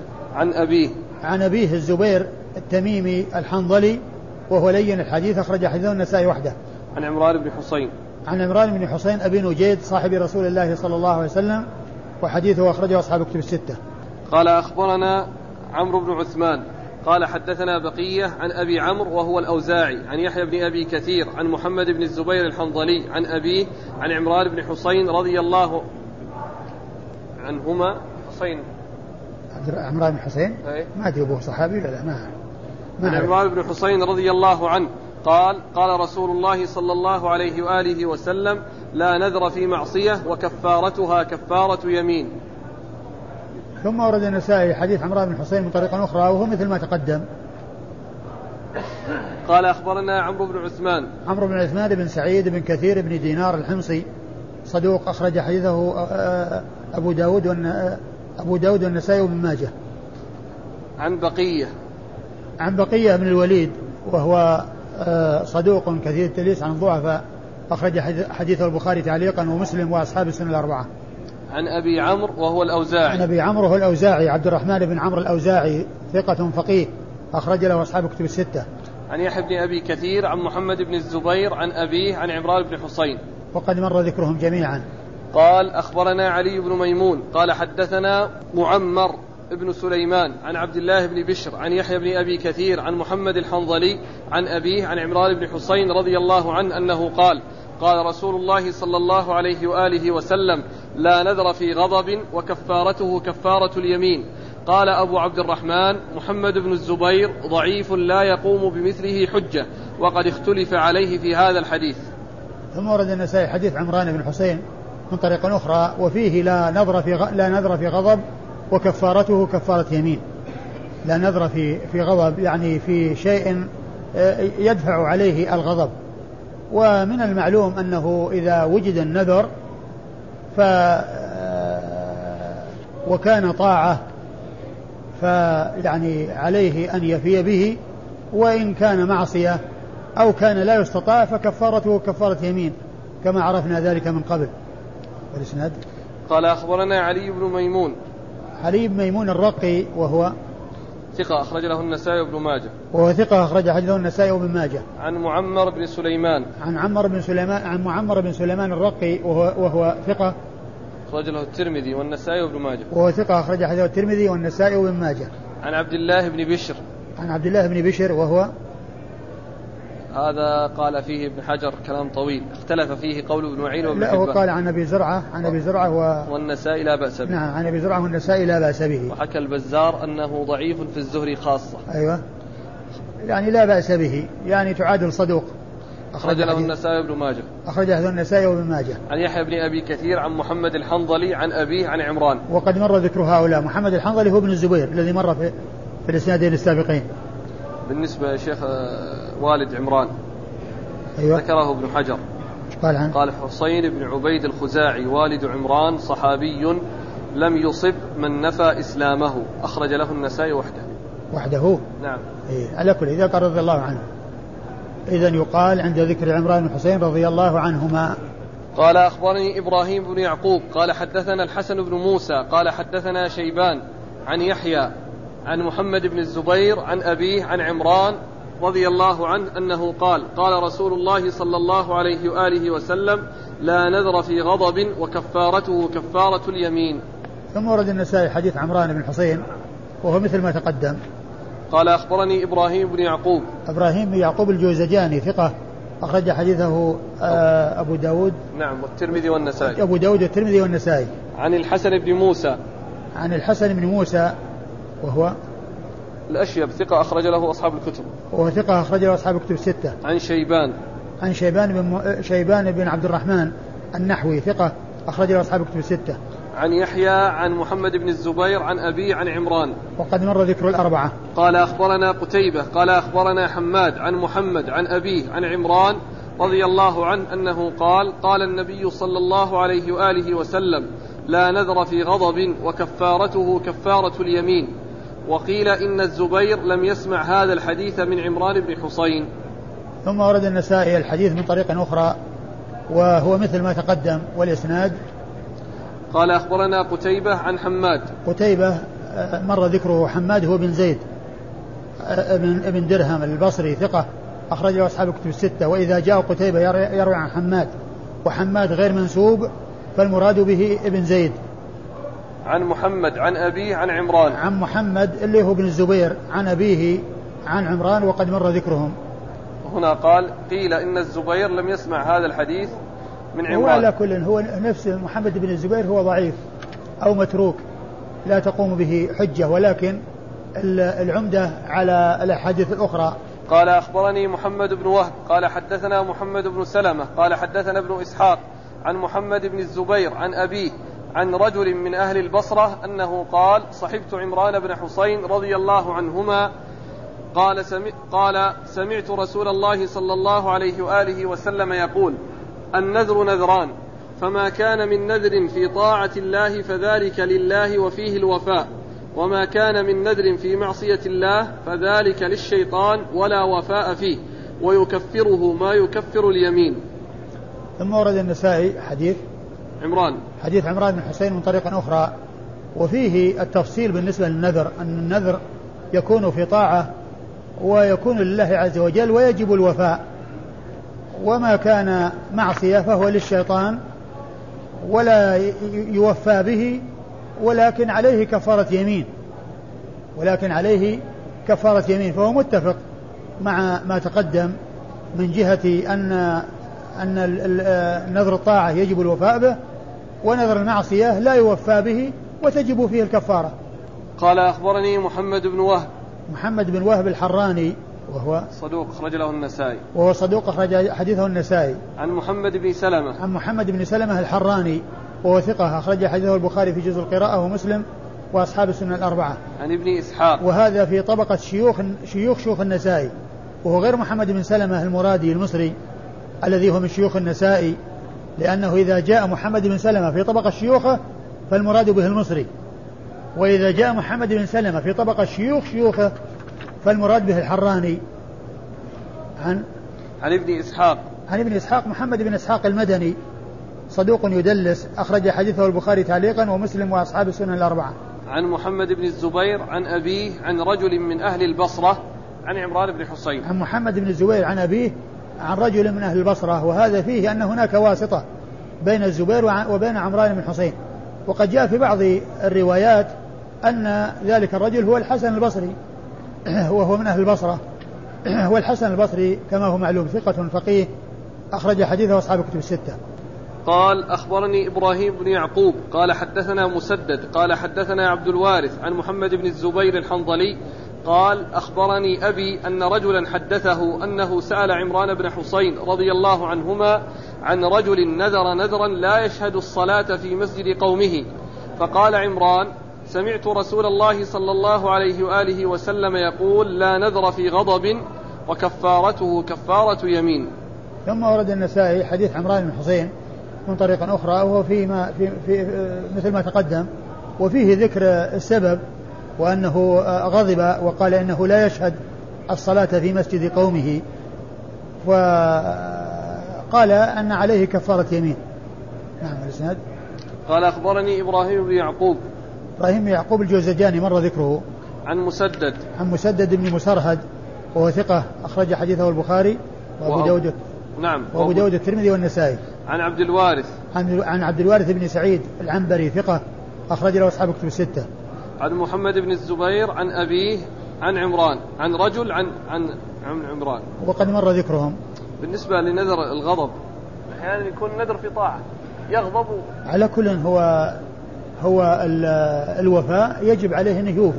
عن أبيه الزبير التميمي الحنظلي وهو لين الحديث، أخرج حديثه النسائي وحده. عن عمران بن حسين أبي نجيد صاحب رسول الله صلى الله عليه وسلم، وحديثه أخرجه أصحاب كتب 6. قال أخبرنا عمرو بن عثمان قال حدثنا بقية عن أبي عمرو وهو الأوزاعي عن يحيى بن أبي كثير عن محمد بن الزبير الحنظلي عن أبيه عن عمران بن حسين رضي الله عنهما. عمران بن حسين ما أدري أبوه صحابي ولا ما عن عمران بن حسين رضي الله عنه قال: قال رسول الله صلى الله عليه وآله وسلم: لا نذر في معصية وكفارتها كفارة يمين. ثم ورد النسائي حديث عمران بن حسين من طريقة أخرى وهو مثل ما تقدم. قال أخبرنا عمرو بن عثمان بن سعيد بن كثير بن دينار الحمصي صدوق، أخرج حديثه أبو داود والنسائي وابن ماجه. عن بقية بن الوليد وهو صدوق كثير التدليس عن الضعفاء، أخرج حديثه البخاري تعليقا ومسلم وأصحاب السنن الأربعة. عن أبي عمرو وهو الأوزاعي عبد الرحمن بن عمرو الأوزاعي ثقة فقيه، أخرج له أصحاب كتب 6. عن يحيى بن أبي كثير عن محمد بن الزبير عن أبيه عن عمران بن حسين، وقد مر ذكرهم جميعا. قال أخبرنا علي بن ميمون قال حدثنا معمر ابن سليمان عن عبد الله بن بشر عن يحيى بن أبي كثير عن محمد الحنظلي عن أبيه عن عمران بن حسين رضي الله عنه أنه قال قال رسول الله صلى الله عليه وآله وسلم لا نذر في غضب وكفارته كفارة اليمين. قال أبو عبد الرحمن محمد بن الزبير ضعيف لا يقوم بمثله حجة وقد اختلف عليه في هذا الحديث. ثم ورد النسائي حديث عمران بن حسين من طريق أخرى وفيه لا نذر في غضب وكفارته كفارة يمين. لا نذر في غضب يعني في شيء يدفع عليه الغضب. ومن المعلوم أنه إذا وجد النذر وكان طاعة فيعني عليه أن يفي به، وإن كان معصية أو كان لا يستطاع فكفارته كفارة يمين كما عرفنا ذلك من قبل. والإسناد قال أخبرنا علي بن ميمون. علي بن ميمون الرقي وهو ثقة أخرج له النسائي وابن ماجه. وهو ثقة أخرج له النسائي وابن ماجه. عن معمر بن سليمان. عن معمر بن سليمان الرقي وهو ثقة أخرج له الترمذي والنسائي وابن ماجه. وهو ثقة أخرج له الترمذي والنسائي وابن ماجه. عن عبد الله بن بشر. عن عبد الله بن بشر وهو هذا قال فيه ابن حجر كلام طويل اختلف فيه قول ابن معين وابن حبان. لا وقال عن أبي زرعة والنسائي لا بأس به. نعم عن أبي زرعة والنسائي لا بأس به. وحكى البزار أنه ضعيف في الزهري خاصة. أيوة يعني لا بأس به يعني تعادل صدوق. أخرج له النسائي وابن ماجه. أخرج له النسائي وابن ماجه. عن يحيى بن أبي كثير عن محمد الحنظلي عن أبيه عن عمران. وقد مر ذكر هؤلاء. محمد الحنظلي هو ابن الزبير الذي مر في الإسنادين السابقين. بالنسبة يا شيخ والد عمران أيوة. ذكره ابن حجر قال حسين بن عبيد الخزاعي والد عمران صحابي لم يصب من نفى إسلامه. أخرج له النسائي وحده. نعم. على كل إذا قال رضي الله عنه إذن يقال عند ذكر عمران بن حسين رضي الله عنهما. قال أخبرني إبراهيم بن يعقوب قال حدثنا الحسن بن موسى قال حدثنا شيبان عن يحيى عن محمد بن الزبير عن أبيه عن عمران رضي الله عنه أنه قال قال رسول الله صلى الله عليه وآله وسلم لا نذر في غضب وكفارته كفارة اليمين. ثم ورد النسائي حديث عمران بن حسين وهو مثل ما تقدم. قال أخبرني إبراهيم بن يعقوب. إبراهيم بن يعقوب الجوزجاني ثقة أخرج حديثه أبو داود. نعم والترمذي والنسائي. أبو داود والترمذي والنسائي. عن الحسن بن موسى. عن الحسن بن موسى وهو الأشيب ثقة أخرج له أصحاب الكتب. وهو ثقة أخرج له أصحاب الكتب الستة. عن شيبان. عن شيبان بن عبد الرحمن النحوي ثقة أخرج له أصحاب الكتب الستة. عن يحيى عن محمد بن الزبير عن أبي عن عمران. وقد مر ذكر الأربعة. قال أخبرنا قتيبة قال أخبرنا حماد عن محمد عن أبيه عن عمران رضي الله عنه أنه قال قال النبي صلى الله عليه وآله وسلم لا نذر في غضب وكفارته كفارة اليمين. وقيل إن الزبير لم يسمع هذا الحديث من عمران بن حسين. ثم ورد النسائي الحديث من طريق أخرى وهو مثل ما تقدم. والإسناد قال أخبرنا قتيبة عن حماد. قتيبة مر ذكره. حماد هو بن زيد ابن درهم البصري ثقة أخرج له أصحاب الكتب الستة. وإذا جاء قتيبة يروي عن حماد وحماد غير منسوب فالمراد به ابن زيد. عن محمد عن أبيه عن عمران. عن محمد اللي هو ابن الزبير عن أبيه عن عمران وقد مر ذكرهم. هنا قال قيل إن الزبير لم يسمع هذا الحديث من عمران. هو على كل هو نفس محمد بن الزبير هو ضعيف أو متروك لا تقوم به حجة ولكن العمدة على الأحاديث الأخرى. قال أخبرني محمد بن وهب قال حدثنا محمد بن سلمة قال حدثنا ابن إسحاق عن محمد بن الزبير عن أبيه عن رجل من أهل البصرة أنه قال صحبت عمران بن حسين رضي الله عنهما قال سمعت رسول الله صلى الله عليه وآله وسلم يقول النذر نذران فما كان من نذر في طاعة الله فذلك لله وفيه الوفاء وما كان من نذر في معصية الله فذلك للشيطان ولا وفاء فيه ويكفره ما يكفر اليمين. ثم ورد النسائي حديث عمران بن حسين من طريق أخرى وفيه التفصيل بالنسبة للنذر أن النذر يكون في طاعة ويكون لله عز وجل ويجب الوفاء وما كان معصية فهو للشيطان ولا يوفى به ولكن عليه كفارة يمين ولكن عليه كفارة يمين، فهو متفق مع ما تقدم من جهة أن نذر الطاعة يجب الوفاء به، ونذر المعصية لا يوفى به وتجب فيه الكفارة. قال أخبرني محمد بن وهب. محمد بن وهب الحراني وهو صدوق أخرج له النسائي. وهو صدوق أخرج حديثه النسائي. عن محمد بن سلمة. عن محمد بن سلمة الحراني وهو ثقة أخرج حديثه البخاري في جزء القراءة ومسلم وأصحاب السنن الأربعة. عن ابن إسحاق. وهذا في طبقة شيوخ النسائي، وهو غير محمد بن سلمة المرادي المصري الذي هو من شيوخ النسائي، لأنه إذا جاء محمد بن سلمة في طبقة شيوخه فالمراد به المصري، وإذا جاء محمد بن سلمة في طبقة شيوخه فالمراد به الحراني. عن ابن إسحاق. عن ابن إسحاق محمد بن إسحاق المدني صدوق يدلس أخرج حديثه البخاري تعليقا ومسلم وأصحاب السنن الأربعة. عن محمد بن الزبير عن أبيه عن رجل من أهل البصرة عن عمران بن حسين. عن محمد بن الزبير عن أبيه عن رجل من أهل البصرة، وهذا فيه أن هناك واسطة بين الزبير وبين عمران بن حسين، وقد جاء في بعض الروايات أن ذلك الرجل هو الحسن البصري وهو من أهل البصرة. هو الحسن البصري كما هو معلوم ثقة فقيه أخرج حديثه أصحاب الكتب الستة. قال أخبرني إبراهيم بن يعقوب قال حدثنا مسدد قال حدثنا عبد الوارث عن محمد بن الزبير الحنظلي قال أخبرني أبي أن رجلا حدثه أنه سأل عمران بن حسين رضي الله عنهما عن رجل نذرا لا يشهد الصلاة في مسجد قومه، فقال عمران: سمعت رسول الله صلى الله عليه وآله وسلم يقول: لا نذر في غضب وكفارته كفارة يمين. ثم ورد النسائي حديث عمران بن حسين من طريق أخرى، وهو في مثل ما تقدم، وفيه ذكر السبب وأنه غضب وقال إنه لا يشهد الصلاة في مسجد قومه، وقال أن عليه كفارة يمين. نعم. الإسناد قال أخبرني إبراهيم بن يعقوب. إبراهيم بن يعقوب الجوزجاني مر ذكره. عن مسدد بن مسرهد وهو ثقة أخرج حديثه البخاري وأبو داود. نعم. وأبو داود الترمذي والنسائي. عن عبد الوارث. عن عبد الوارث بن سعيد العنبري ثقة أخرج له أصحاب الكتب الستة. عن محمد بن الزبير عن أبيه عن عمران عن رجل عن عمران، وقد مر ذكرهم. بالنسبة لنذر الغضب أحيانا يكون نذر في طاعة يغضب، على كل هو الوفاء يجب عليه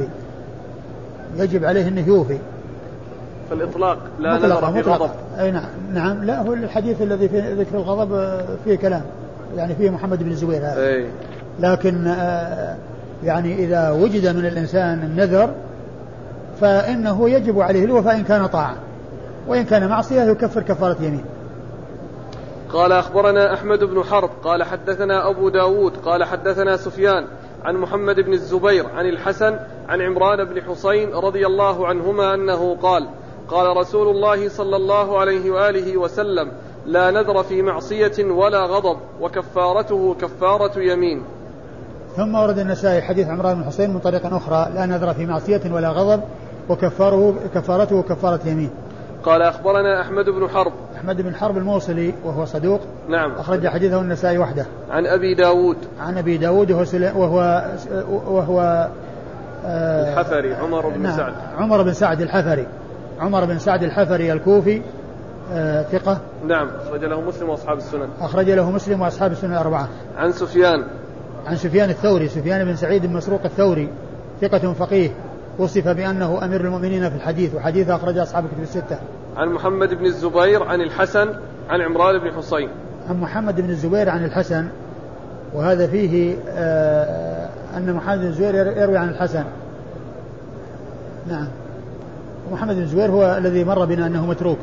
أنه يوفي فالإطلاق لا نذر في غضب. أي نعم. لا، هو الحديث الذي في ذكر الغضب فيه كلام، يعني فيه محمد بن الزبير هذا. لكن يعني إذا وجد من الإنسان النذر فإنه يجب عليه الوفاء إن كان طاعة، وإن كان معصية يكفر كفارة يمين. قال أخبرنا أحمد بن حرب قال حدثنا أبو داود قال حدثنا سفيان عن محمد بن الزبير عن الحسن عن عمران بن حسين رضي الله عنهما أنه قال: قال رسول الله صلى الله عليه وآله وسلم: لا نذر في معصية ولا غضب وكفارته كفارة يمين. ثم ورد النسائي حديث عمران بن حسين من طريق أخرى: لا نذر في معصية ولا غضب وكفارته كفارة يمين. قال أخبرنا أحمد بن حرب الموصلي وهو صدوق. نعم. أخرج حديثه النسائي وحده. عن أبي داود وهو الحفري عمر بن سعد الحفري الكوفي ثقة. نعم. أخرج له مسلم وأصحاب السنن الأربعة. عن سفيان الثوري سفيان بن سعيد بن مسروق الثوري ثقة فقيه وصف بأنه أمير المؤمنين في الحديث، وحديثه أخرج أصحاب الكتب الستة. عن محمد بن الزبير عن الحسن عن عمران بن حسين. عن محمد بن الزبير عن الحسن، وهذا فيه أن محمد بن الزبير يروي عن الحسن. نعم. ومحمد بن الزبير هو الذي مر بنا أنه متروك.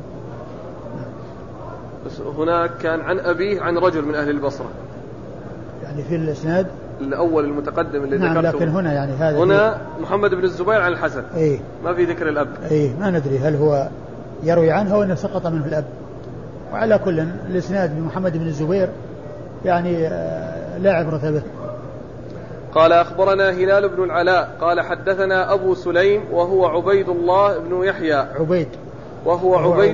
بس هناك كان عن أبيه عن رجل من أهل البصرة، يعني في الإسناد الأول المتقدم اللي نعم ذكرته. لكن هنا يعني هذا هنا محمد بن الزبير عن الحسن. ما في ذكر الأب. ما ندري هل هو يروي عنه أو أنه سقط منه الأب. وعلى كل الإسناد بمحمد بن الزبير يعني لا عبرة به. قال أخبرنا هلال بن العلاء قال حدثنا أبو سليم وهو عبيد الله بن يحيى. وهو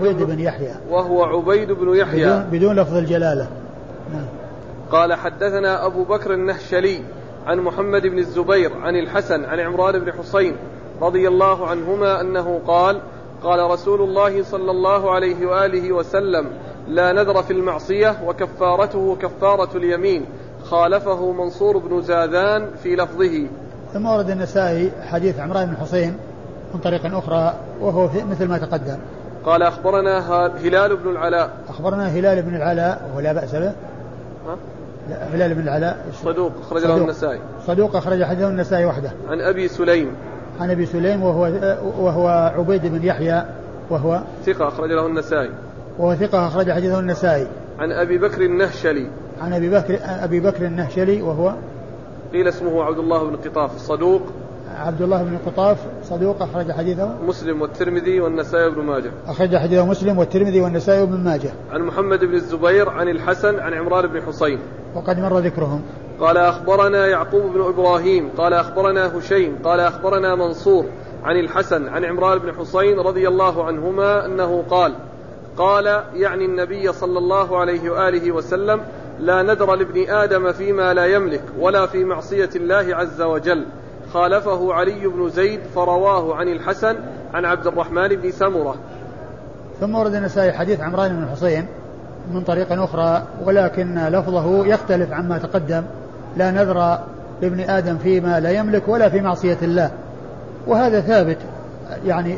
عبيد بن يحيى بدون لفظ الجلالة. قال حدثنا أبو بكر النهشلي عن محمد بن الزبير عن الحسن عن عمران بن حسين رضي الله عنهما أنه قال قال رسول الله صلى الله عليه وآله وسلم لا نذر في المعصية وكفارته كفارة اليمين، خالفه منصور بن زاذان في لفظه. ثم ورد النسائي حديث عمران بن حسين من طريق أخرى وهو مثل ما تقدم. قال أخبرنا هلال بن العلاء. أخبرنا هلال بن العلاء وهو لا بأس به. هلال بن العلاء صدوق أخرج له النسائي. صدوق أخرج حديثه النسائي وحده. عن أبي سليم. عن أبي سليم وهو عبيد بن يحيى وهو ثقة أخرج له النسائي. وهو ثقة أخرج حديثه النسائي. عن أبي بكر النهشلي. عن أبي بكر النهشلي وهو قيل اسمه عبد الله بن قطاف صدوق. عبد الله بن قطاف صدوق أخرج حديثه مسلم والترمذي والنسائي وابن ماجه. أخرج حديثه مسلم والترمذي والنسائي وابن ماجه. عن محمد بن الزبير عن الحسن عن عمران بن حسين وقد مر ذكرهم. قال أخبرنا يعقوب بن إبراهيم قال أخبرنا هشيم قال أخبرنا منصور عن الحسن عن عمران بن حسين رضي الله عنهما أنه قال يعني النبي صلى الله عليه وآله وسلم لا نذر لابن آدم فيما لا يملك ولا في معصية الله عز وجل، خالفه علي بن زيد فرواه عن الحسن عن عبد الرحمن بن سمرة. ثم ورد النسائي حديث عمران بن حسين من طريق أخرى ولكن لفظه يختلف عما تقدم، لا نذر لابن آدم فيما لا يملك ولا في معصية الله، وهذا ثابت يعني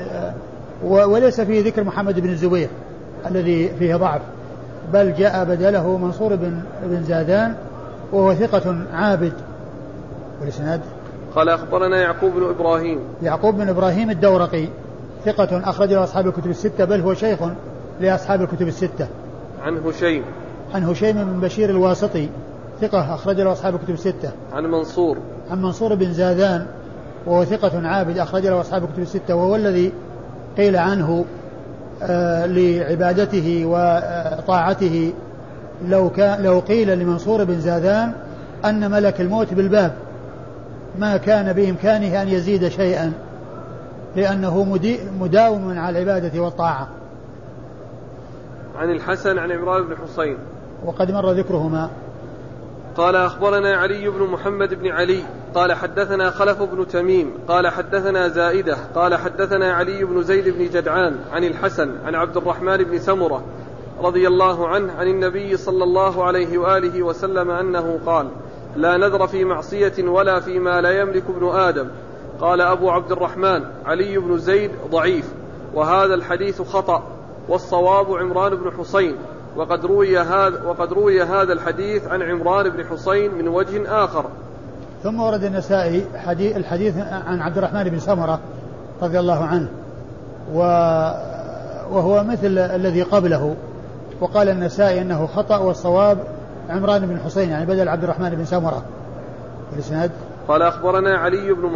وليس فيه ذكر محمد بن الزبير الذي فيه ضعف، بل جاء بدله منصور بن زادان وهو ثقة عابد. والإسناد قال أخبرنا يعقوب بن إبراهيم الدورقي ثقة أخرج له أصحاب الكتب الستة بل هو شيخ لأصحاب الكتب الستة. عن هشيم بن بشير الواسطي ثقة أخرج له أصحاب الكتب الستة. عن منصور بن زادان وهو ثقة عابد أخرج له أصحاب الكتب الستة، وهو الذي قيل عنه لعبادته وطاعته لو قيل لمنصور بن زادان أن ملك الموت بالباب ما كان بإمكانه أن يزيد شيئا لأنه مداوم على العبادة والطاعة. عن الحسن عن عمران بن حسين وقد مر ذكرهما. قال أخبرنا علي بن محمد بن علي قال حدثنا خلف بن تميم قال حدثنا زائدة قال حدثنا علي بن زيد بن جدعان عن الحسن عن عبد الرحمن بن سمرة رضي الله عنه عن النبي صلى الله عليه وآله وسلم أنه قال لا نذر في معصية ولا فيما لا يملك ابن آدم. قال أبو عبد الرحمن علي بن زيد ضعيف وهذا الحديث خطأ والصواب عمران بن حسين، وقد روي هذا الحديث عن عمران بن حسين من وجه آخر. ثم ورد النسائي الحديث عن عبد الرحمن بن سمرة رضي الله عنه وهو مثل الذي قبله، وقال النسائي أنه خطأ والصواب عمران بن حسين يعني بدل عبد الرحمن بن سمرة. والإسناد قال أخبرنا علي بن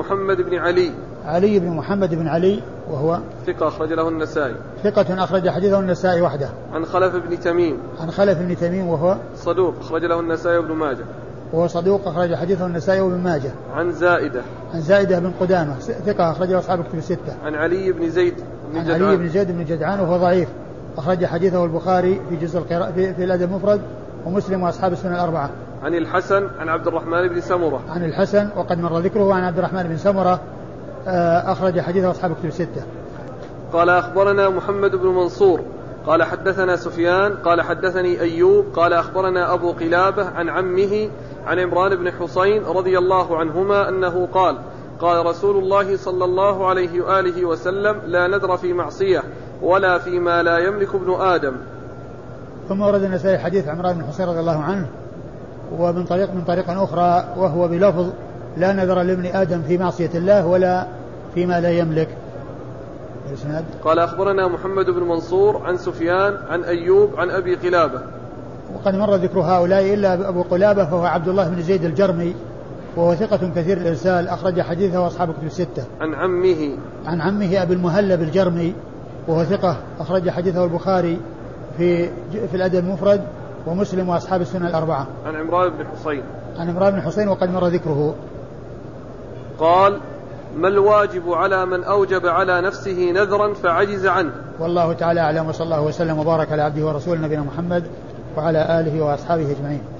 محمد بن علي وهو ثقة أخرج له النسائي. ثقة أخرج حديثه النسائي وحده. عن خلف بن تميم وهو صدوق أخرج له النسائي وابن ماجه. وهو صدوق أخرج حديثه النسائي وابن ماجه. عن زائدة بن قدامة ثقة أخرج له أصحاب الكتب الستة. عن علي بن زيد بن جدعان وهو ضعيف أخرج حديثه البخاري في جزء القراءة في الأدب المفرد ومسلم وأصحاب السنن الأربعة. عن الحسن عن عبد الرحمن بن سمرة. عن الحسن وقد مر ذكره عن عبد الرحمن بن سمرة أخرج حديثه أصحاب الكتب الستة. قال أخبرنا محمد بن منصور قال حدثنا سفيان قال حدثني أيوب قال أخبرنا أبو قلابة عن عمه عن عمران بن حسين رضي الله عنهما أنه قال رسول الله صلى الله عليه وآله وسلم لا نذر في معصية ولا فيما لا يملك ابن آدم. ثم ورد النسائي حديث عمران بن حسين رضي الله عنه ومن طريق أخرى وهو بلفظ لا نذر لابن آدم في معصية الله ولا فيما لا يملك. قال أخبرنا محمد بن منصور عن سفيان عن أيوب عن أبي قلابة. وقد مر ذكر هؤلاء إلا أبو قلابة فهو عبد الله بن زيد الجرمي وهو ثقة كثير الإرسال أخرج حديثه أصحاب الكتب الستة. عن عمه أبي المهلب الجرمي وهو ثقة أخرج حديثه البخاري في الأدب المفرد ومسلم وأصحاب السنن الأربعة. عن عمران بن حسين وقد مر ذكره. قال ما الواجب على من أوجب على نفسه نذرا فعجز عنه؟ والله تعالى أعلم، وصلى الله وسلم وبارك على عبده ورسوله نبينا محمد وعلى آله وأصحابه أجمعين.